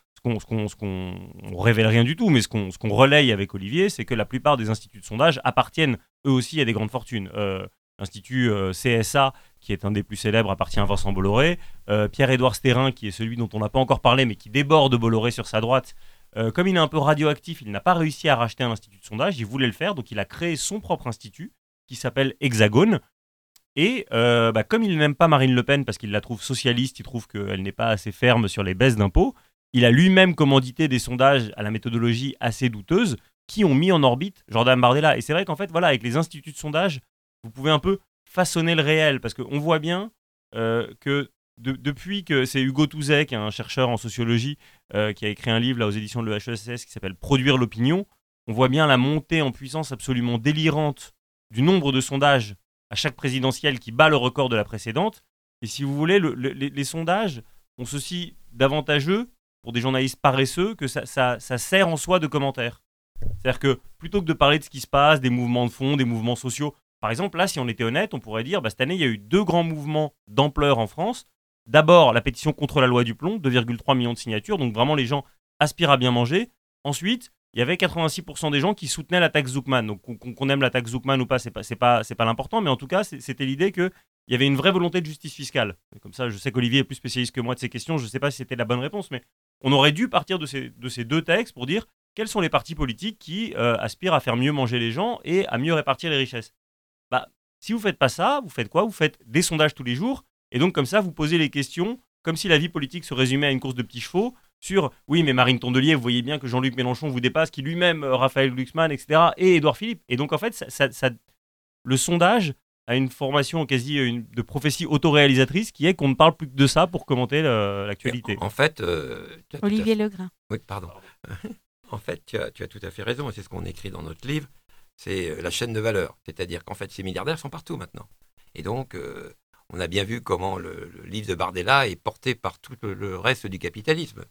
Speaker 4: on révèle rien du tout, mais ce qu'on relaye avec Olivier, c'est que la plupart des instituts de sondage appartiennent eux aussi à des grandes fortunes. L'Institut CSA, qui est un des plus célèbres, appartient à Vincent Bolloré. Pierre-Édouard Stérin, qui est celui dont on n'a pas encore parlé, mais qui déborde Bolloré sur sa droite, comme il est un peu radioactif, il n'a pas réussi à racheter un institut de sondage, il voulait le faire, donc il a créé son propre institut, qui s'appelle Hexagone. Et comme il n'aime pas Marine Le Pen, parce qu'il la trouve socialiste, il trouve qu'elle n'est pas assez ferme sur les baisses d'impôts, il a lui-même commandité des sondages à la méthodologie assez douteuse, qui ont mis en orbite Jordan Bardella. Et c'est vrai qu'en fait, voilà, avec les instituts de sondage, vous pouvez un peu façonner le réel, parce qu'on voit bien que depuis que c'est Hugo Touzet, qui est un chercheur en sociologie, qui a écrit un livre là, aux éditions de l'EHESS qui s'appelle « Produire l'opinion », on voit bien la montée en puissance absolument délirante du nombre de sondages à chaque présidentielle qui bat le record de la précédente. Et si vous voulez, les sondages ont ceci d'avantageux pour des journalistes paresseux que ça sert en soi de commentaire. C'est-à-dire que plutôt que de parler de ce qui se passe, des mouvements de fond, des mouvements sociaux, par exemple, là, si on était honnête, on pourrait dire cette année, il y a eu 2 grands mouvements d'ampleur en France. D'abord, la pétition contre la loi du plomb, 2,3 millions de signatures, donc vraiment les gens aspirent à bien manger. Ensuite, il y avait 86% des gens qui soutenaient la taxe Zuckman. Donc qu'on aime la taxe Zuckman ou pas, c'est pas l'important, mais en tout cas, c'était l'idée qu'il y avait une vraie volonté de justice fiscale. Comme ça, je sais qu'Olivier est plus spécialiste que moi de ces questions, je ne sais pas si c'était la bonne réponse, mais on aurait dû partir de ces 2 textes pour dire quels sont les partis politiques qui aspirent à faire mieux manger les gens et à mieux répartir les richesses. Si vous ne faites pas ça, vous faites quoi ? Vous faites des sondages tous les jours. Et donc, comme ça, vous posez les questions comme si la vie politique se résumait à une course de petits chevaux sur « Oui, mais Marine Tondelier, vous voyez bien que Jean-Luc Mélenchon vous dépasse, qui lui-même, Raphaël Glucksmann, etc. et Édouard Philippe. » Et donc, en fait, le sondage a une formation quasi de prophétie autoréalisatrice qui est qu'on ne parle plus que de ça pour commenter l'actualité.
Speaker 3: En fait...
Speaker 2: Olivier Legrain.
Speaker 3: Oui, pardon. En fait, tu as tout à fait raison, et c'est ce qu'on écrit dans notre livre, c'est la chaîne de valeur. C'est-à-dire qu'en fait, ces milliardaires sont partout maintenant. Et donc... on a bien vu comment le livre de Bardella est porté par tout le reste du capitalisme.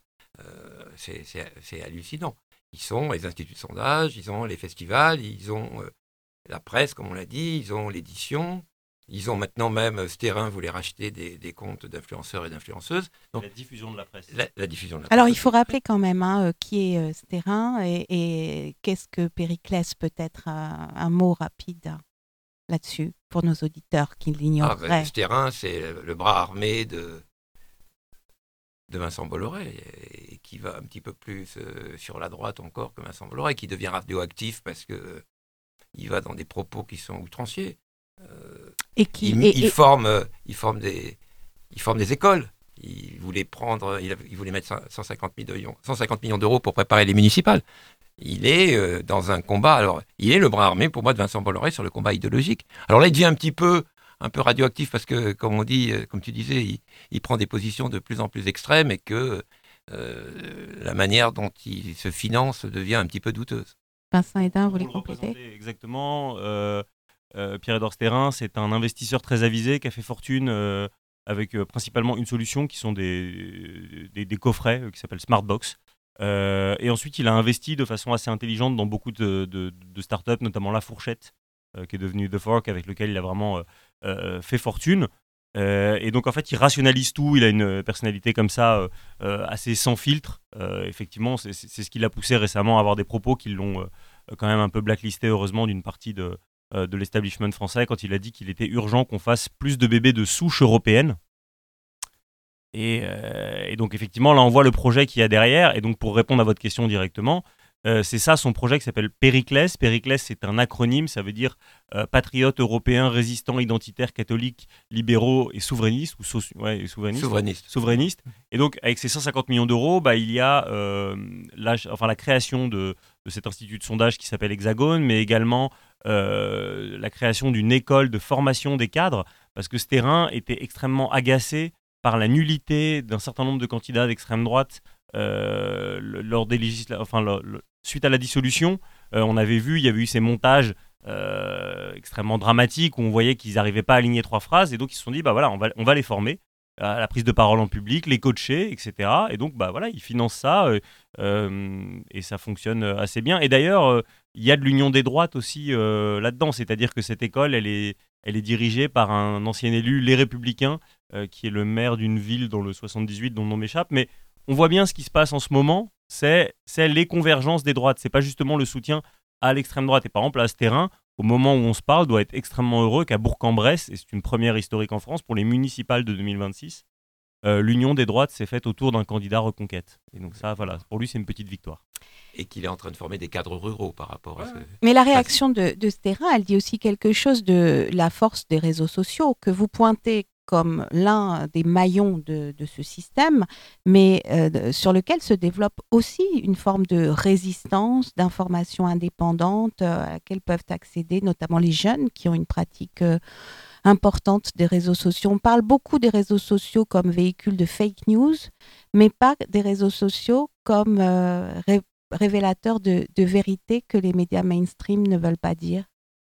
Speaker 3: C'est hallucinant. Ils ont les instituts de sondage, ils ont les festivals, ils ont la presse, comme on l'a dit, ils ont l'édition, ils ont maintenant même, Stérin voulait racheter des comptes d'influenceurs et d'influenceuses. Donc,
Speaker 4: la diffusion de la presse.
Speaker 3: La diffusion de la
Speaker 2: Alors,
Speaker 3: presse.
Speaker 2: il faut rappeler quand même qui est Stérin et qu'est-ce que Périclès, peut-être un mot rapide là-dessus, pour nos auditeurs qui l'ignoreraient.
Speaker 3: Stérin, c'est le bras armé de Vincent Bolloré, et qui va un petit peu plus sur la droite encore que Vincent Bolloré, qui devient radioactif parce qu'il va dans des propos qui sont outranciers. Il forme des écoles. Il voulait mettre 150 millions d'euros pour préparer les municipales. il est dans un combat. Alors, il est le bras armé pour moi de Vincent Bolloré sur le combat idéologique. Alors là, il devient un peu radioactif parce que, comme on dit, comme tu disais, il prend des positions de plus en plus extrêmes et que la manière dont il se finance devient un petit peu douteuse.
Speaker 2: Vincent Hédin, vous voulez
Speaker 4: Pour le
Speaker 2: compléter?
Speaker 4: représenter exactement, Pierre-Édouard Stérin, c'est un investisseur très avisé qui a fait fortune avec principalement une solution qui sont des coffrets qui s'appellent Smartbox. Et ensuite, il a investi de façon assez intelligente dans beaucoup de startups, notamment La Fourchette, qui est devenue The Fork, avec lequel il a vraiment fait fortune. Et donc, en fait, il rationalise tout. Il a une personnalité comme ça, assez sans filtre. Effectivement, c'est ce qui l'a poussé récemment à avoir des propos qui l'ont quand même un peu blacklisté, heureusement, d'une partie de l'establishment français, quand il a dit qu'il était urgent qu'on fasse plus de bébés de souche européenne. Et donc, effectivement, là, on voit le projet qu'il y a derrière. Et donc, pour répondre à votre question directement, c'est ça son projet qui s'appelle Périclès. Périclès, c'est un acronyme, ça veut dire patriotes européens, résistants, identitaires, catholiques, libéraux et souverainistes. Souverainistes. Et donc, avec ces 150 millions d'euros, il y a la création de cet institut de sondage qui s'appelle Hexagone, mais également la création d'une école de formation des cadres, parce que Stérin était extrêmement agacé par la nullité d'un certain nombre de candidats d'extrême droite lors des suite à la dissolution. On avait vu, il y avait eu ces montages extrêmement dramatiques où on voyait qu'ils n'arrivaient pas à aligner 3 phrases, et donc ils se sont dit, on va les former à la prise de parole en public, les coacher, etc. Et donc, ils financent ça et ça fonctionne assez bien. Et d'ailleurs, il y a de l'union des droites aussi là-dedans, c'est-à-dire que cette école, elle est dirigée par un ancien élu, Les Républicains, qui est le maire d'une ville dans le 78 dont le nom m'échappe. Mais on voit bien ce qui se passe en ce moment, c'est les convergences des droites. C'est pas justement le soutien à l'extrême droite. Et par exemple, à Stérin, au moment où on se parle, doit être extrêmement heureux qu'à Bourg-en-Bresse, et c'est une première historique en France, pour les municipales de 2026, l'union des droites s'est faite autour d'un candidat Reconquête. Et donc ça, voilà, pour lui, c'est une petite victoire.
Speaker 3: Et qu'il est en train de former des cadres ruraux par rapport à ce...
Speaker 2: Mais la réaction de Stérin, elle dit aussi quelque chose de la force des réseaux sociaux, que vous pointez comme l'un des maillons de ce système, mais sur lequel se développe aussi une forme de résistance, d'information indépendante à laquelle peuvent accéder notamment les jeunes qui ont une pratique importante des réseaux sociaux. On parle beaucoup des réseaux sociaux comme véhicule de fake news, mais pas des réseaux sociaux comme révélateurs de vérité que les médias mainstream ne veulent pas dire.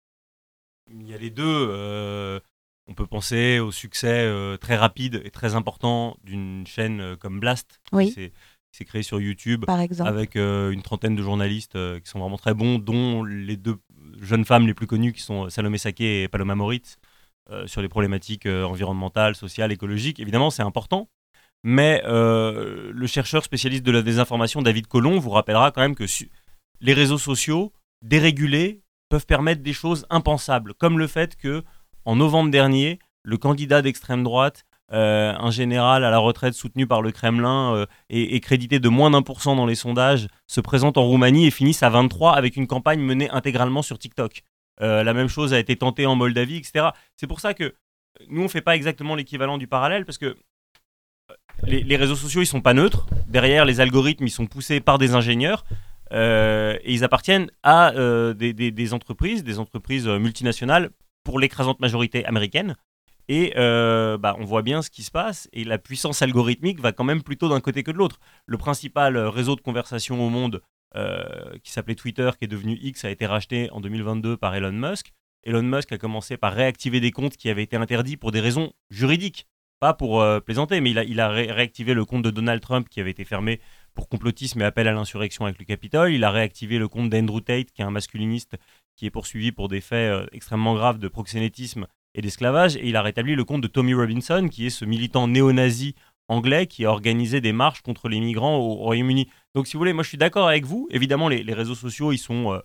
Speaker 4: Il y a les deux. On peut penser au succès très rapide et très important d'une chaîne comme Blast, qui s'est créée sur YouTube,
Speaker 2: par exemple,
Speaker 4: avec une trentaine de journalistes qui sont vraiment très bons, dont les 2 jeunes femmes les plus connues qui sont Salomé Saké et Paloma Moritz, sur les problématiques environnementales, sociales, écologiques. Évidemment, c'est important, mais le chercheur spécialiste de la désinformation, David Colomb, vous rappellera quand même que les réseaux sociaux, dérégulés, peuvent permettre des choses impensables, comme le fait que en novembre dernier, le candidat d'extrême droite, un général à la retraite soutenu par le Kremlin et crédité de moins d'1% dans les sondages, se présente en Roumanie et finisse à 23 avec une campagne menée intégralement sur TikTok. La même chose a été tentée en Moldavie, etc. C'est pour ça que nous, on ne fait pas exactement l'équivalent du parallèle, parce que les réseaux sociaux, ils ne sont pas neutres. Derrière, les algorithmes, ils sont poussés par des ingénieurs. Et ils appartiennent à des entreprises multinationales, pour l'écrasante majorité américaine. Et on voit bien ce qui se passe, et la puissance algorithmique va quand même plutôt d'un côté que de l'autre. Le principal réseau de conversation au monde, qui s'appelait Twitter, qui est devenu X, a été racheté en 2022 par Elon Musk. Elon Musk a commencé par réactiver des comptes qui avaient été interdits pour des raisons juridiques, pas pour plaisanter, mais il a réactivé le compte de Donald Trump qui avait été fermé pour complotisme et appel à l'insurrection avec le Capitole. Il a réactivé le compte d'Andrew Tate, qui est un masculiniste qui est poursuivi pour des faits extrêmement graves de proxénétisme et d'esclavage. Et il a rétabli le compte de Tommy Robinson, qui est ce militant néo-nazi anglais qui a organisé des marches contre les migrants au Royaume-Uni. Donc si vous voulez, moi je suis d'accord avec vous. Évidemment, les réseaux sociaux, ils sont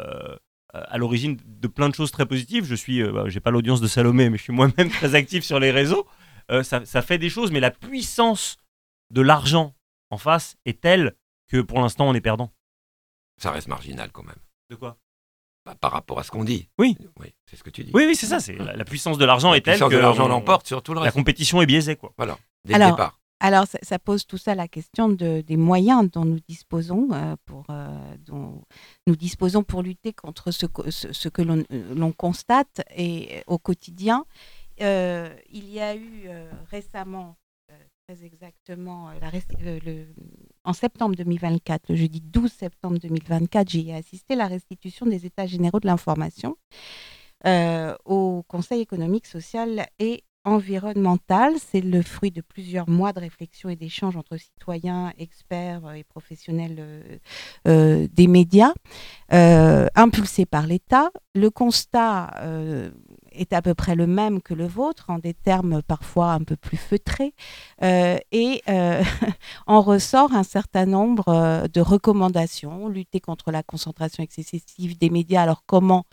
Speaker 4: à l'origine de plein de choses très positives. J'ai pas l'audience de Salomé, mais je suis moi-même très actif sur les réseaux. Ça fait des choses, mais la puissance de l'argent en face est telle que pour l'instant on est perdant.
Speaker 3: Ça reste marginal quand même.
Speaker 4: De quoi ?
Speaker 3: Par rapport à ce qu'on dit.
Speaker 4: Oui,
Speaker 3: c'est ce que tu dis.
Speaker 4: Oui, c'est ça. C'est la puissance de l'argent est telle que
Speaker 3: l'argent l'emporte sur tout le reste.
Speaker 4: La compétition est biaisée, quoi.
Speaker 3: Voilà, dès le départ.
Speaker 2: Alors, ça pose tout ça la question des moyens dont nous disposons, pour lutter contre ce que l'on constate et au quotidien. Il y a eu récemment, très exactement, en septembre 2024, le jeudi 12 septembre 2024, j'y ai assisté, la restitution des États généraux de l'information au Conseil économique, social et environnemental. C'est le fruit de plusieurs mois de réflexion et d'échanges entre citoyens, experts et professionnels des médias, impulsés par l'État. Le constat est à peu près le même que le vôtre, en des termes parfois un peu plus feutrés, et en ressort un certain nombre de recommandations. Lutter contre la concentration excessive des médias. Alors comment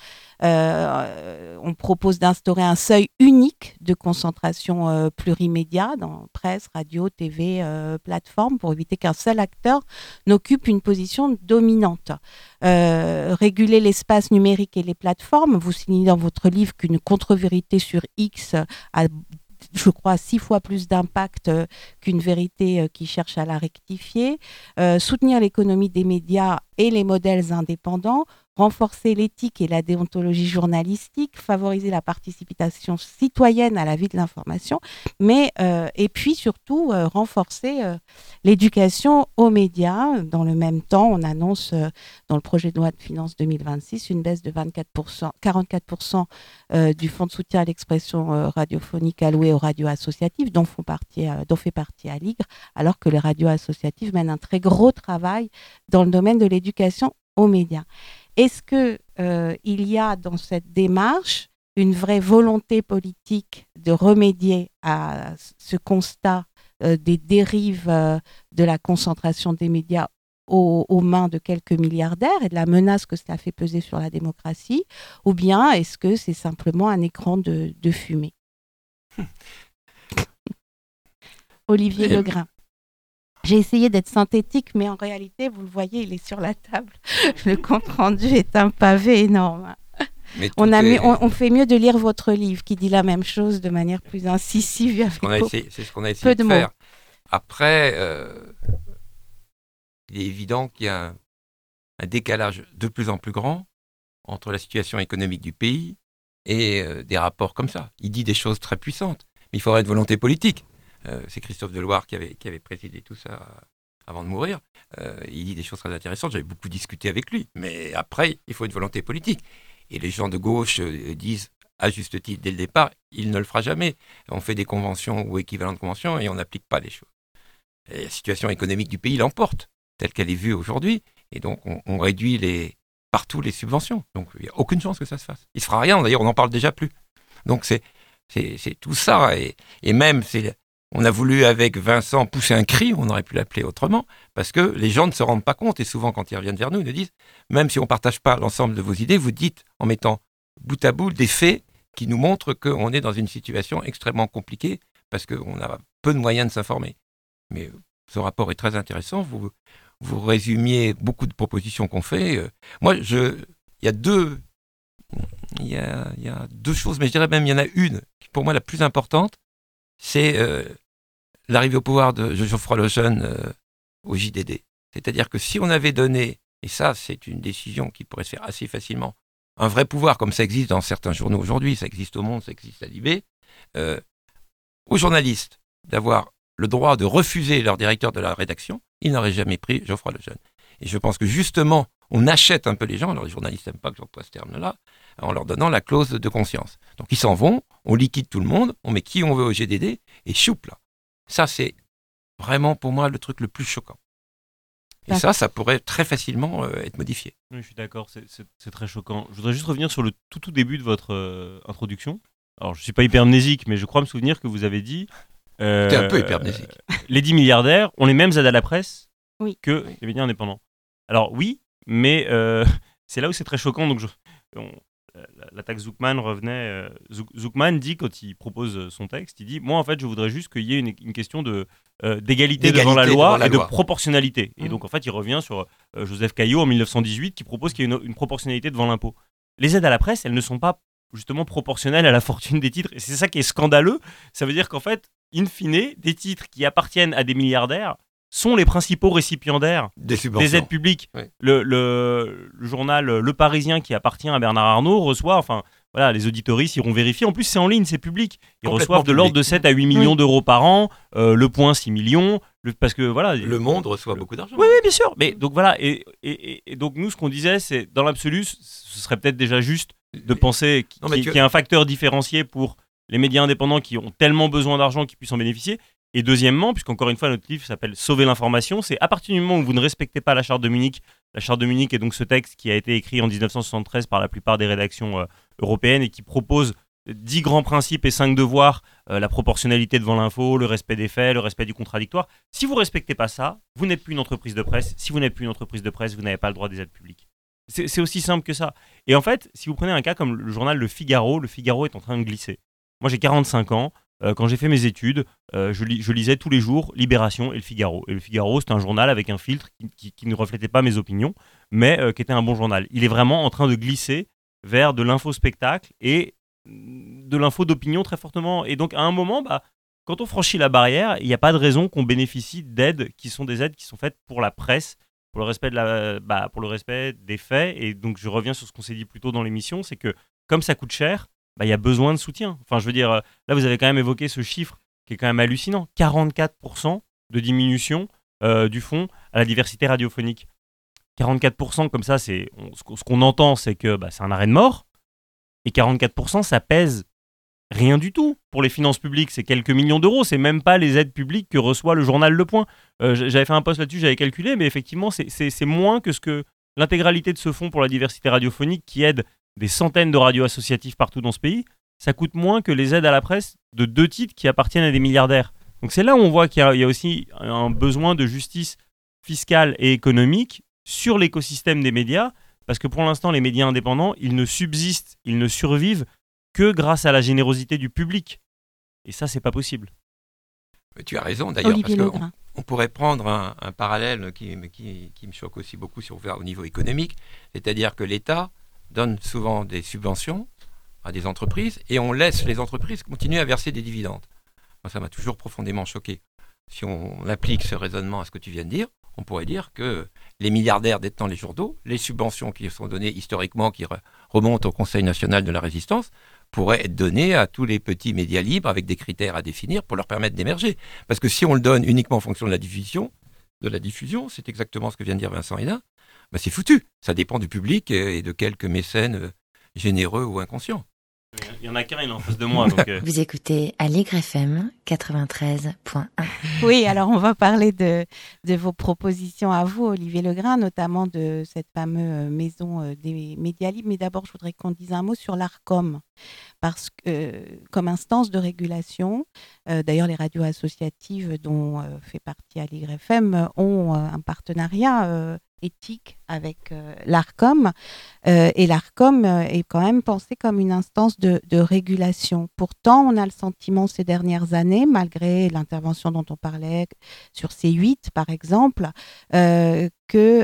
Speaker 2: on propose d'instaurer un seuil unique de concentration plurimédia dans presse, radio, TV, plateforme, pour éviter qu'un seul acteur n'occupe une position dominante. Réguler l'espace numérique et les plateformes. Vous signez dans votre livre qu'une contre-vérité sur X a, je crois, 6 fois plus d'impact qu'une vérité qui cherche à la rectifier. Soutenir l'économie des médias et les modèles indépendants. Renforcer l'éthique et la déontologie journalistique, favoriser la participation citoyenne à la vie de l'information, et puis surtout renforcer l'éducation aux médias. Dans le même temps, on annonce dans le projet de loi de finances 2026 une baisse de 44% du fonds de soutien à l'expression radiophonique alloué aux radios associatives, dont fait partie Aligre, alors que les radios associatives mènent un très gros travail dans le domaine de l'éducation aux médias. Est-ce qu'il y a dans cette démarche une vraie volonté politique de remédier à ce constat des dérives de la concentration des médias aux mains de quelques milliardaires et de la menace que cela fait peser sur la démocratie, ou bien est-ce que c'est simplement un écran de fumée? Olivier Legrain. J'ai essayé d'être synthétique, mais en réalité, vous le voyez, il est sur la table. Le compte-rendu est un pavé énorme. On fait mieux de lire votre livre, qui dit la même chose de manière plus incisive.
Speaker 3: C'est ce qu'on a essayé de faire. Après, il est évident qu'il y a un décalage de plus en plus grand entre la situation économique du pays et des rapports comme ça. Il dit des choses très puissantes, mais il faudrait une volonté politique. C'est Christophe Deloire qui avait présidé tout ça avant de mourir. Il dit des choses très intéressantes, j'avais beaucoup discuté avec lui. Mais après, il faut une volonté politique. Et les gens de gauche disent, à juste titre, dès le départ, il ne le fera jamais. On fait des conventions ou équivalents de conventions et on n'applique pas les choses. Et la situation économique du pays l'emporte, telle qu'elle est vue aujourd'hui. Et donc, on réduit partout les subventions. Donc, il n'y a aucune chance que ça se fasse. Il ne se fera rien, d'ailleurs, on n'en parle déjà plus. Donc, c'est tout ça. Et même, on a voulu, avec Vincent, pousser un cri, on aurait pu l'appeler autrement, parce que les gens ne se rendent pas compte, et souvent quand ils reviennent vers nous, ils nous disent, même si on ne partage pas l'ensemble de vos idées, vous dites, en mettant bout à bout des faits qui nous montrent qu'on est dans une situation extrêmement compliquée, parce qu'on a peu de moyens de s'informer. Mais ce rapport est très intéressant, vous résumiez beaucoup de propositions qu'on fait. Moi, il y a deux choses, mais je dirais même il y en a une, qui pour moi la plus importante, c'est l'arrivée au pouvoir de Geoffroy Lejeune au JDD. C'est-à-dire que si on avait donné, et ça c'est une décision qui pourrait se faire assez facilement, un vrai pouvoir comme ça existe dans certains journaux aujourd'hui, ça existe au Monde, ça existe à Libé, aux journalistes d'avoir le droit de refuser leur directeur de la rédaction, ils n'auraient jamais pris Geoffroy Lejeune. Et je pense que justement, on achète un peu les gens, alors les journalistes n'aiment pas que j'emploie ce terme-là, en leur donnant la clause de conscience. Donc ils s'en vont, on liquide tout le monde, on met qui on veut au GDD, et choup là. Ça, c'est vraiment pour moi le truc le plus choquant. Et ça pourrait très facilement être modifié.
Speaker 4: Oui, je suis d'accord, c'est très choquant. Je voudrais juste revenir sur le tout début de votre introduction. Alors, je ne suis pas hypermnésique, mais je crois me souvenir que vous avez dit...
Speaker 3: T'es un peu hypermnésique.
Speaker 4: Les 10 milliardaires ont les mêmes aides à la presse que
Speaker 2: Oui.
Speaker 4: les médias indépendants. Alors oui, mais c'est là où c'est très choquant. Donc l'attaque Zuckman revenait. Zuckman dit, quand il propose son texte, il dit, moi en fait je voudrais juste qu'il y ait une question d'égalité devant la loi et de proportionnalité. Et donc en fait il revient sur Joseph Caillot en 1918 qui propose qu'il y ait une proportionnalité devant l'impôt. Les aides à la presse, elles ne sont pas justement proportionnelles à la fortune des titres. Et c'est ça qui est scandaleux. Ça veut dire qu'en fait, in fine, des titres qui appartiennent à des milliardaires sont les principaux récipiendaires des aides publiques.
Speaker 3: Oui.
Speaker 4: Le journal Le Parisien, qui appartient à Bernard Arnault, reçoit, voilà, les auditoristes iront vérifier. En plus, c'est en ligne, c'est public. Ils reçoivent de l'ordre de 7 à 8 millions d'euros par an. Le Point, 6 millions. Parce que, voilà,
Speaker 3: Le Monde reçoit beaucoup d'argent.
Speaker 4: Oui, bien sûr. Mais donc voilà. Et donc nous, ce qu'on disait, c'est dans l'absolu, ce serait peut-être déjà juste de penser qu'il y a un facteur différencié pour les médias indépendants qui ont tellement besoin d'argent qu'ils puissent en bénéficier. Et deuxièmement, puisqu'encore une fois, notre livre s'appelle « Sauver l'information », c'est à partir du moment où vous ne respectez pas la Charte de Munich est donc ce texte qui a été écrit en 1973 par la plupart des rédactions européennes et qui propose 10 grands principes et 5 devoirs, la proportionnalité devant l'info, le respect des faits, le respect du contradictoire. Si vous ne respectez pas ça, vous n'êtes plus une entreprise de presse. Si vous n'êtes plus une entreprise de presse, vous n'avez pas le droit des aides publiques. C'est aussi simple que ça. Et en fait, si vous prenez un cas comme le journal Le Figaro est en train de glisser. Moi, j'ai 45 ans. Quand j'ai fait mes études, je lisais tous les jours Libération et Le Figaro. Et Le Figaro, c'était un journal avec un filtre qui ne reflétait pas mes opinions, mais qui était un bon journal. Il est vraiment en train de glisser vers de l'info-spectacle et de l'info d'opinion très fortement. Et donc, à un moment, quand on franchit la barrière, il n'y a pas de raison qu'on bénéficie d'aides qui sont des aides qui sont faites pour la presse, pour le respect, pour le respect des faits. Et donc, je reviens sur ce qu'on s'est dit plus tôt dans l'émission, c'est que comme ça coûte cher, il y a besoin de soutien. Enfin, je veux dire, là, vous avez quand même évoqué ce chiffre qui est quand même hallucinant. 44% de diminution du fonds à la diversité radiophonique. 44%, comme ça, ce qu'on entend, c'est que c'est un arrêt de mort. Et 44%, ça pèse rien du tout pour les finances publiques. C'est quelques millions d'euros. C'est même pas les aides publiques que reçoit le journal Le Point. J'avais fait un post là-dessus, j'avais calculé, mais effectivement, c'est moins que ce que l'intégralité de ce fonds pour la diversité radiophonique qui aide des centaines de radios associatives partout dans ce pays, ça coûte moins que les aides à la presse de 2 titres qui appartiennent à des milliardaires. Donc c'est là où on voit qu'il y a aussi un besoin de justice fiscale et économique sur l'écosystème des médias, parce que pour l'instant, les médias indépendants, ils ne subsistent, ils ne survivent que grâce à la générosité du public. Et ça, c'est pas possible.
Speaker 3: Tu as raison d'ailleurs,
Speaker 2: Olivier
Speaker 3: parce
Speaker 2: Legrain.
Speaker 3: qu'on pourrait prendre un parallèle qui me choque aussi beaucoup si on va au niveau économique, c'est-à-dire que l'État donne souvent des subventions à des entreprises et on laisse les entreprises continuer à verser des dividendes. Moi, ça m'a toujours profondément choqué. Si on applique ce raisonnement à ce que tu viens de dire, on pourrait dire que les milliardaires détenant les journaux, les subventions qui sont données historiquement, qui remontent au Conseil national de la résistance, pourraient être données à tous les petits médias libres avec des critères à définir pour leur permettre d'émerger. Parce que si on le donne uniquement en fonction de la diffusion, c'est exactement ce que vient de dire Vincent Hénin, c'est foutu. Ça dépend du public et de quelques mécènes généreux ou inconscients.
Speaker 4: Il y en a qu'un, il est en face de moi. Donc,
Speaker 1: Vous écoutez Aligre FM 93.1.
Speaker 2: Oui, alors on va parler de vos propositions à vous, Olivier Legrain, notamment de cette fameuse maison des médias libres. Mais d'abord, je voudrais qu'on dise un mot sur l'ARCOM, parce que comme instance de régulation, d'ailleurs les radios associatives dont fait partie Aligre FM ont un partenariat éthique avec l'ARCOM, et l'ARCOM est quand même pensée comme une instance de régulation. Pourtant, on a le sentiment ces dernières années, malgré l'intervention dont on parlait sur C8 par exemple, que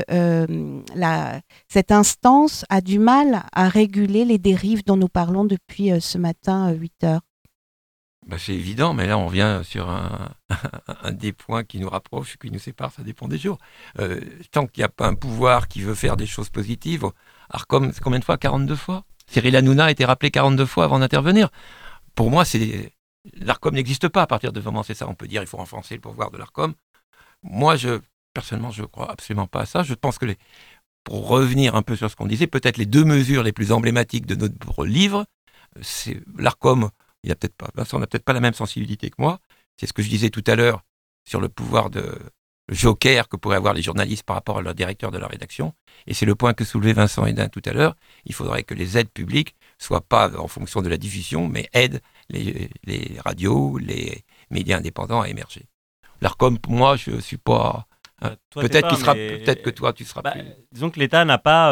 Speaker 2: cette instance a du mal à réguler les dérives dont nous parlons depuis ce matin 8h.
Speaker 3: C'est évident, mais là on revient sur un des points qui nous rapproche, qui nous sépare, ça dépend des jours. Tant qu'il n'y a pas un pouvoir qui veut faire des choses positives, Arcom, c'est combien de fois ? 42 fois ? Cyril Hanouna a été rappelé 42 fois avant d'intervenir. Pour moi, l'Arcom n'existe pas à partir de moment, c'est ça. On peut dire qu'il faut renforcer le pouvoir de l'Arcom. Moi, personnellement, je ne crois absolument pas à ça. Je pense que pour revenir un peu sur ce qu'on disait, peut-être les 2 mesures les plus emblématiques de notre livre, c'est l'Arcom. Vincent n'a peut-être pas la même sensibilité que moi. C'est ce que je disais tout à l'heure sur le pouvoir de joker que pourraient avoir les journalistes par rapport à leur directeur de la rédaction. Et c'est le point que soulevait Vincent Hénin tout à l'heure. Il faudrait que les aides publiques soient pas en fonction de la diffusion, mais aident les radios, les médias indépendants à émerger. L'Arcom, pour moi, je ne suis pas... Peut-être que toi, tu seras plus...
Speaker 4: Disons que l'État n'a pas...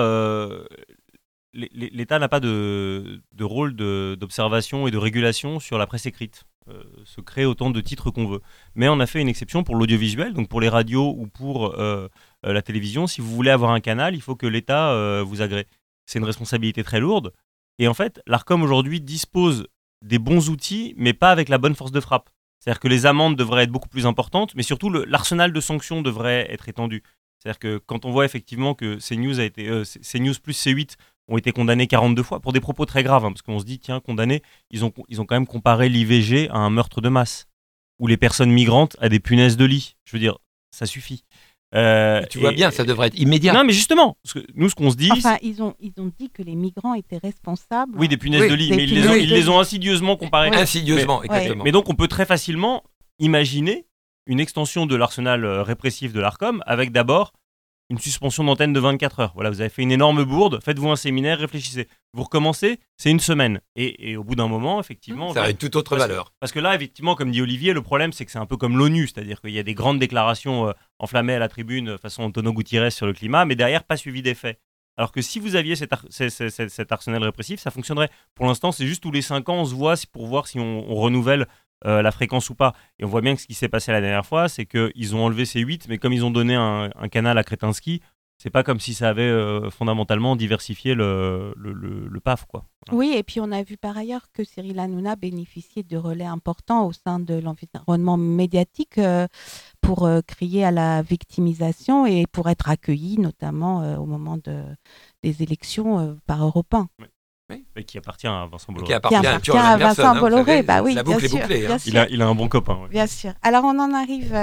Speaker 4: L'État n'a pas de rôle d'observation et de régulation sur la presse écrite. Se créer autant de titres qu'on veut. Mais on a fait une exception pour l'audiovisuel, donc pour les radios ou pour la télévision. Si vous voulez avoir un canal, il faut que l'État vous agrée. C'est une responsabilité très lourde. Et en fait, l'Arcom aujourd'hui dispose des bons outils, mais pas avec la bonne force de frappe. C'est-à-dire que les amendes devraient être beaucoup plus importantes, mais surtout l'arsenal de sanctions devrait être étendu. C'est-à-dire que quand on voit effectivement que CNews plus C8 ont été condamnés 42 fois pour des propos très graves, parce qu'on se dit, tiens, condamnés, ils ont quand même comparé l'IVG à un meurtre de masse, ou les personnes migrantes à des punaises de lit. Je veux dire, ça suffit.
Speaker 3: Tu vois bien, ça devrait être immédiat.
Speaker 4: Non, mais justement, nous, ce qu'on se dit...
Speaker 2: Enfin, ils ont dit que les migrants étaient responsables.
Speaker 4: Oui, des punaises de lit, mais ils les ont insidieusement comparés.
Speaker 3: Oui. Insidieusement, exactement.
Speaker 4: Mais donc, on peut très facilement imaginer une extension de l'arsenal répressif de l'Arcom avec d'abord une suspension d'antenne de 24 heures. Voilà, vous avez fait une énorme bourde, faites-vous un séminaire, réfléchissez. Vous recommencez, c'est une semaine. Et au bout d'un moment, effectivement...
Speaker 3: Ça a une toute autre valeur.
Speaker 4: Parce que là, effectivement, comme dit Olivier, le problème, c'est que c'est un peu comme l'ONU, c'est-à-dire qu'il y a des grandes déclarations enflammées à la tribune, façon Antonio Guterres sur le climat, mais derrière, pas suivi d'effet. Alors que si vous aviez cet arsenal répressif, ça fonctionnerait. Pour l'instant, c'est juste tous les 5 ans, on se voit pour voir si on renouvelle la fréquence ou pas. Et on voit bien que ce qui s'est passé la dernière fois, c'est qu'ils ont enlevé ces 8, mais comme ils ont donné un canal à Kretinsky, c'est pas comme si ça avait fondamentalement diversifié le PAF, quoi. Voilà.
Speaker 2: Oui, et puis on a vu par ailleurs que Cyril Hanouna bénéficiait de relais importants au sein de l'environnement médiatique pour crier à la victimisation et pour être accueilli, notamment au moment des élections par Europe 1.
Speaker 4: Oui. Et qui appartient à Vincent Bolloré.
Speaker 2: Qui appartient à Vincent Bolloré, bah oui,
Speaker 3: la
Speaker 2: bien
Speaker 3: boucle
Speaker 2: sûr,
Speaker 3: est bouclée.
Speaker 2: bien
Speaker 3: Hein.
Speaker 2: sûr.
Speaker 4: Il a un bon copain. Ouais.
Speaker 2: Bien sûr. Alors on en arrive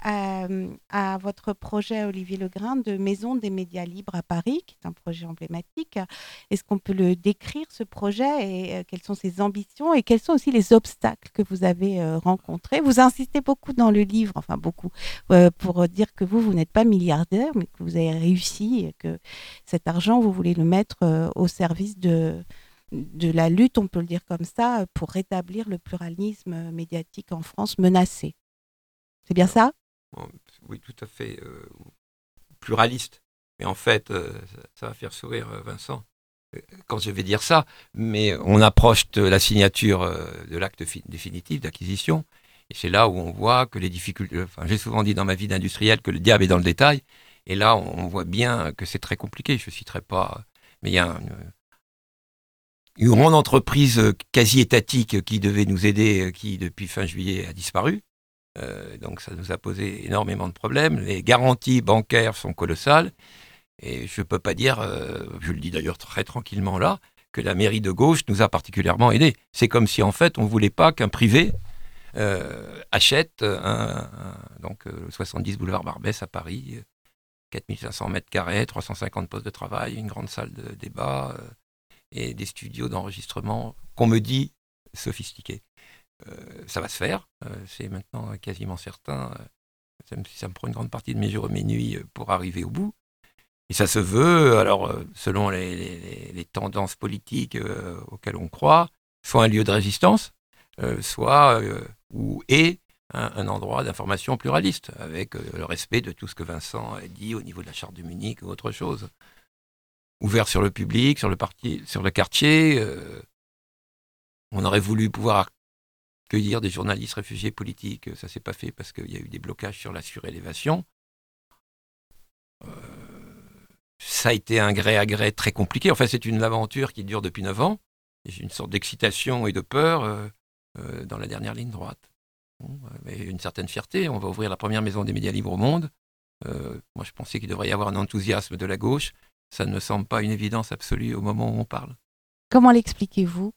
Speaker 2: à votre projet, Olivier Legrain, de Maison des médias libres à Paris, qui est un projet emblématique. Est-ce qu'on peut le décrire, ce projet, et quelles sont ses ambitions et quels sont aussi les obstacles que vous avez rencontrés? Vous insistez beaucoup dans le livre, enfin beaucoup, pour dire que vous n'êtes pas milliardaire, mais que vous avez réussi et que cet argent, vous voulez le mettre au service de la lutte, on peut le dire comme ça, pour rétablir le pluralisme médiatique en France menacé. C'est bien ça?
Speaker 3: Oui, tout à fait. Pluraliste. Mais en fait, ça va faire sourire Vincent quand je vais dire ça, mais on approche de la signature de l'acte définitif d'acquisition, et c'est là où on voit que les difficultés... Enfin, j'ai souvent dit dans ma vie d'industriel que le diable est dans le détail, et là, on voit bien que c'est très compliqué. Je ne citerai pas, mais il y a une grande entreprise quasi-étatique qui devait nous aider, qui depuis fin juillet a disparu. Donc ça nous a posé énormément de problèmes. Les garanties bancaires sont colossales. Et je ne peux pas dire, je le dis d'ailleurs très tranquillement là, que la mairie de gauche nous a particulièrement aidés. C'est comme si en fait on ne voulait pas qu'un privé achète donc, le 70 boulevard Barbès à Paris, 4500 mètres carrés, 350 postes de travail, une grande salle de débat... et des studios d'enregistrement qu'on me dit sophistiqués. Ça va se faire, c'est maintenant quasiment certain. Ça me prend une grande partie de mes jours et mes nuits pour arriver au bout. Et ça se veut, alors selon les tendances politiques auxquelles on croit, soit un lieu de résistance, soit un endroit d'information pluraliste, avec le respect de tout ce que Vincent a dit au niveau de la charte de Munich ou autre chose. Ouvert sur le public, sur le quartier. On aurait voulu pouvoir accueillir des journalistes réfugiés politiques. Ça ne s'est pas fait parce qu'il y a eu des blocages sur la surélévation. Ça a été un gré à gré très compliqué. En fait, c'est une aventure qui dure depuis 9 ans. J'ai une sorte d'excitation et de peur dans la dernière ligne droite. Mais une certaine fierté. On va ouvrir la première maison des médias libres au monde. Moi, je pensais qu'il devrait y avoir un enthousiasme de la gauche. Ça ne me semble pas une évidence absolue au moment où on parle.
Speaker 2: Comment l'expliquez-vous?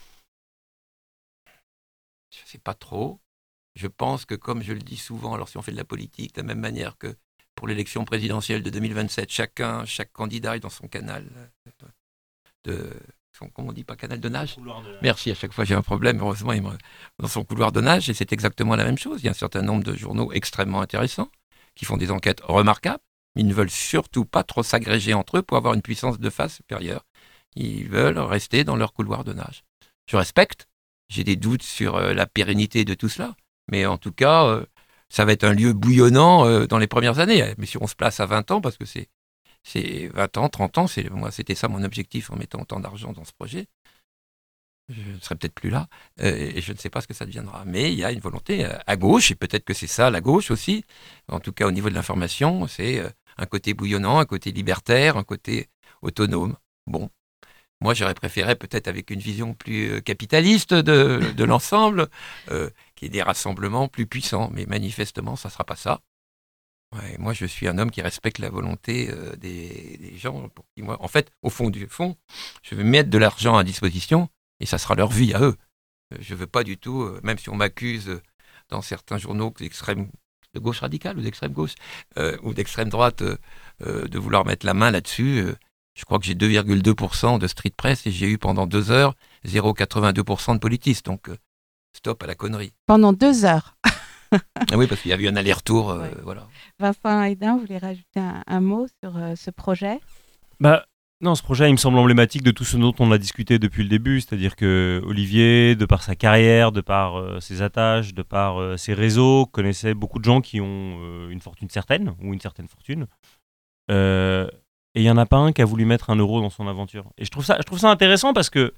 Speaker 3: Je ne sais pas trop. Je pense que, comme je le dis souvent, alors si on fait de la politique, de la même manière que pour l'élection présidentielle de 2027, chaque candidat est dans son canal comment on dit, pas canal de nage? Merci, à chaque fois j'ai un problème, heureusement, dans son couloir de nage, et c'est exactement la même chose. Il y a un certain nombre de journaux extrêmement intéressants qui font des enquêtes remarquables. Ils ne veulent surtout pas trop s'agréger entre eux pour avoir une puissance de face supérieure. Ils veulent rester dans leur couloir de nage. Je respecte, j'ai des doutes sur la pérennité de tout cela, mais en tout cas, ça va être un lieu bouillonnant dans les premières années. Mais si on se place à 20 ans, parce que c'est 20 ans, 30 ans, moi c'était ça mon objectif en mettant autant d'argent dans ce projet, je ne serai peut-être plus là, et je ne sais pas ce que ça deviendra. Mais il y a une volonté à gauche, et peut-être que c'est ça, la gauche aussi, en tout cas au niveau de l'information, c'est un côté bouillonnant, un côté libertaire, un côté autonome. Bon, moi j'aurais préféré peut-être avec une vision plus capitaliste de l'ensemble, qu'il y ait des rassemblements plus puissants. Mais manifestement, ça ne sera pas ça. Ouais, moi, je suis un homme qui respecte la volonté des gens. Pour qui, moi, en fait, au fond du fond, je vais mettre de l'argent à disposition et ça sera leur vie à eux. Je ne veux pas du tout, même si on m'accuse dans certains journaux d'extrême de gauche radicale ou d'extrême gauche ou d'extrême droite de vouloir mettre la main là-dessus. Je crois que j'ai 2,2% de street press et j'ai eu pendant 2 heures 0,82% de politistes. Donc, stop à la connerie.
Speaker 2: Pendant 2 heures.
Speaker 3: Ah oui, parce qu'il y a eu un aller-retour.
Speaker 2: Ouais.
Speaker 3: Voilà.
Speaker 2: Vincent Hédin, vous voulez rajouter un mot sur ce projet ?
Speaker 4: Non, ce projet, il me semble emblématique de tout ce dont on a discuté depuis le début, c'est-à-dire que Olivier, de par sa carrière, de par ses attaches, de par ses réseaux, connaissait beaucoup de gens qui ont une fortune certaine, ou une certaine fortune. Et il n'y en a pas un qui a voulu mettre 1 euro dans son aventure. Et je trouve ça intéressant parce que,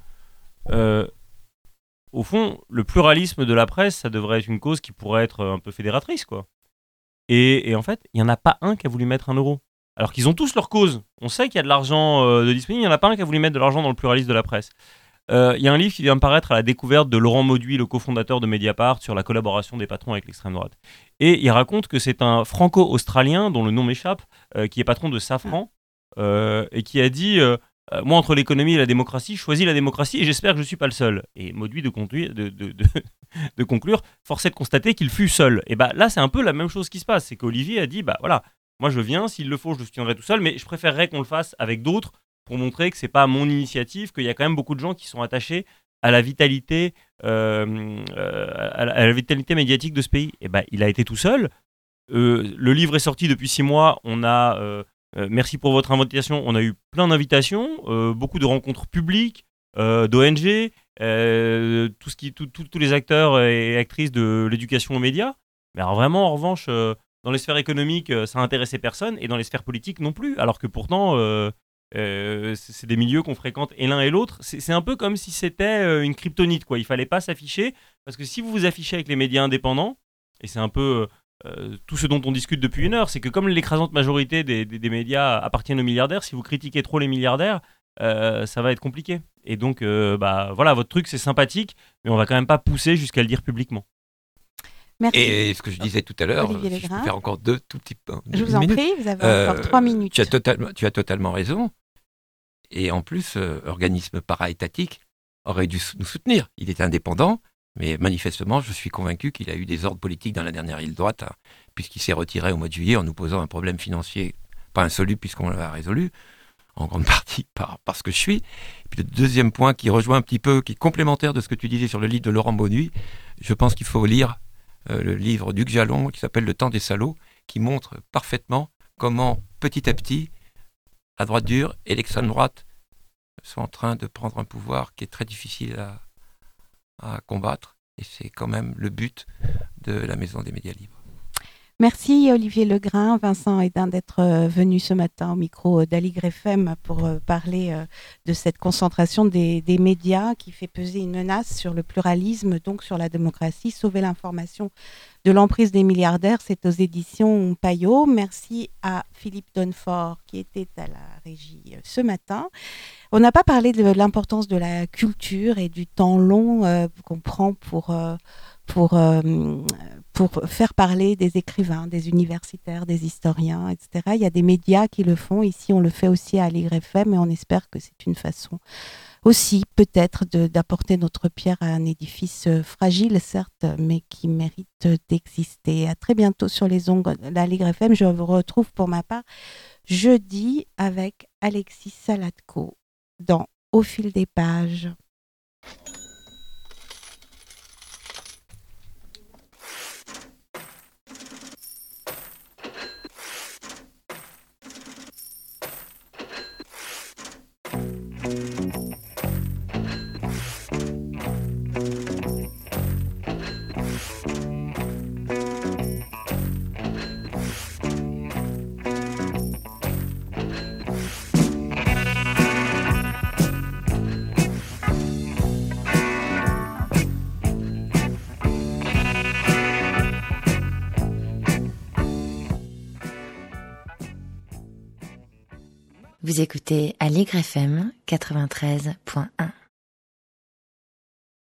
Speaker 4: au fond, le pluralisme de la presse, ça devrait être une cause qui pourrait être un peu fédératrice, quoi. Et en fait, il n'y en a pas un qui a voulu mettre 1 euro. Alors qu'ils ont tous leur cause. On sait qu'il y a de l'argent de disponible, il n'y en a pas un qui a voulu mettre de l'argent dans le pluralisme de la presse. Il y a un livre qui vient de paraître à la découverte de Laurent Mauduit, le cofondateur de Mediapart, sur la collaboration des patrons avec l'extrême droite. Et il raconte que c'est un franco-australien, dont le nom m'échappe, qui est patron de Safran, et qui a dit moi, entre l'économie et la démocratie, je choisis la démocratie et j'espère que je ne suis pas le seul. Et Mauduit de conclure, force est de constater qu'il fut seul. Et là, c'est un peu la même chose qui se passe. C'est qu'Olivier a dit voilà. Moi, je viens, s'il le faut, je le soutiendrai tout seul, mais je préférerais qu'on le fasse avec d'autres pour montrer que c'est pas mon initiative, qu'il y a quand même beaucoup de gens qui sont attachés à la vitalité, à la vitalité médiatique de ce pays. Et il a été tout seul. Le livre est sorti depuis 6 mois. On a, merci pour votre invitation. On a eu plein d'invitations, beaucoup de rencontres publiques, d'ONG, tous les acteurs et actrices de l'éducation aux médias. Mais alors vraiment, en revanche. Dans les sphères économiques, ça intéressait personne, et dans les sphères politiques non plus, alors que pourtant, c'est des milieux qu'on fréquente et l'un et l'autre. C'est un peu comme si c'était une kryptonite, quoi. Il fallait pas s'afficher, parce que si vous vous affichez avec les médias indépendants, et c'est un peu tout ce dont on discute depuis 1 heure, c'est que comme l'écrasante majorité des médias appartiennent aux milliardaires, si vous critiquez trop les milliardaires, ça va être compliqué. Et donc, voilà, votre truc, c'est sympathique, mais on va quand même pas pousser jusqu'à le dire publiquement.
Speaker 2: Merci.
Speaker 3: Et ce que je disais tout à l'heure, si je peux faire encore 2 tout petits peu.
Speaker 2: Je vous en prie, vous avez encore 3 minutes.
Speaker 3: Tu as totalement raison. Et en plus, organisme para-étatique aurait dû nous soutenir. Il est indépendant, mais manifestement, je suis convaincu qu'il a eu des ordres politiques dans la dernière île droite, puisqu'il s'est retiré au mois de juillet en nous posant un problème financier pas insoluble, puisqu'on l'a résolu, en grande partie par ce que je suis. Et puis le deuxième point qui rejoint un petit peu, qui est complémentaire de ce que tu disais sur le livre de Laurent Mauduit, je pense qu'il faut lire le livre d'Hugues Jalon qui s'appelle Le temps des salauds, qui montre parfaitement comment petit à petit la droite dure et l'extrême droite sont en train de prendre un pouvoir qui est très difficile à combattre, et c'est quand même le but de la Maison des médias libres.
Speaker 2: Merci Olivier Legrain, Vincent Hédin d'être venus ce matin au micro d'Aligre FM pour parler de cette concentration des médias qui fait peser une menace sur le pluralisme, donc sur la démocratie. Sauver l'information de l'emprise des milliardaires, c'est aux éditions Payot. Merci à Philippe Donnefort qui était à la régie ce matin. On n'a pas parlé de l'importance de la culture et du temps long qu'on prend pour faire parler des écrivains, des universitaires, des historiens, etc. Il y a des médias qui le font. Ici, on le fait aussi à Aligre FM, et on espère que c'est une façon aussi, peut-être, d'apporter notre pierre à un édifice fragile, certes, mais qui mérite d'exister. À très bientôt sur les ondes d'Aligre FM. Je vous retrouve pour ma part jeudi avec Alexis Salatko dans Au fil des pages.
Speaker 1: Vous écoutez Aligre FM 93.1.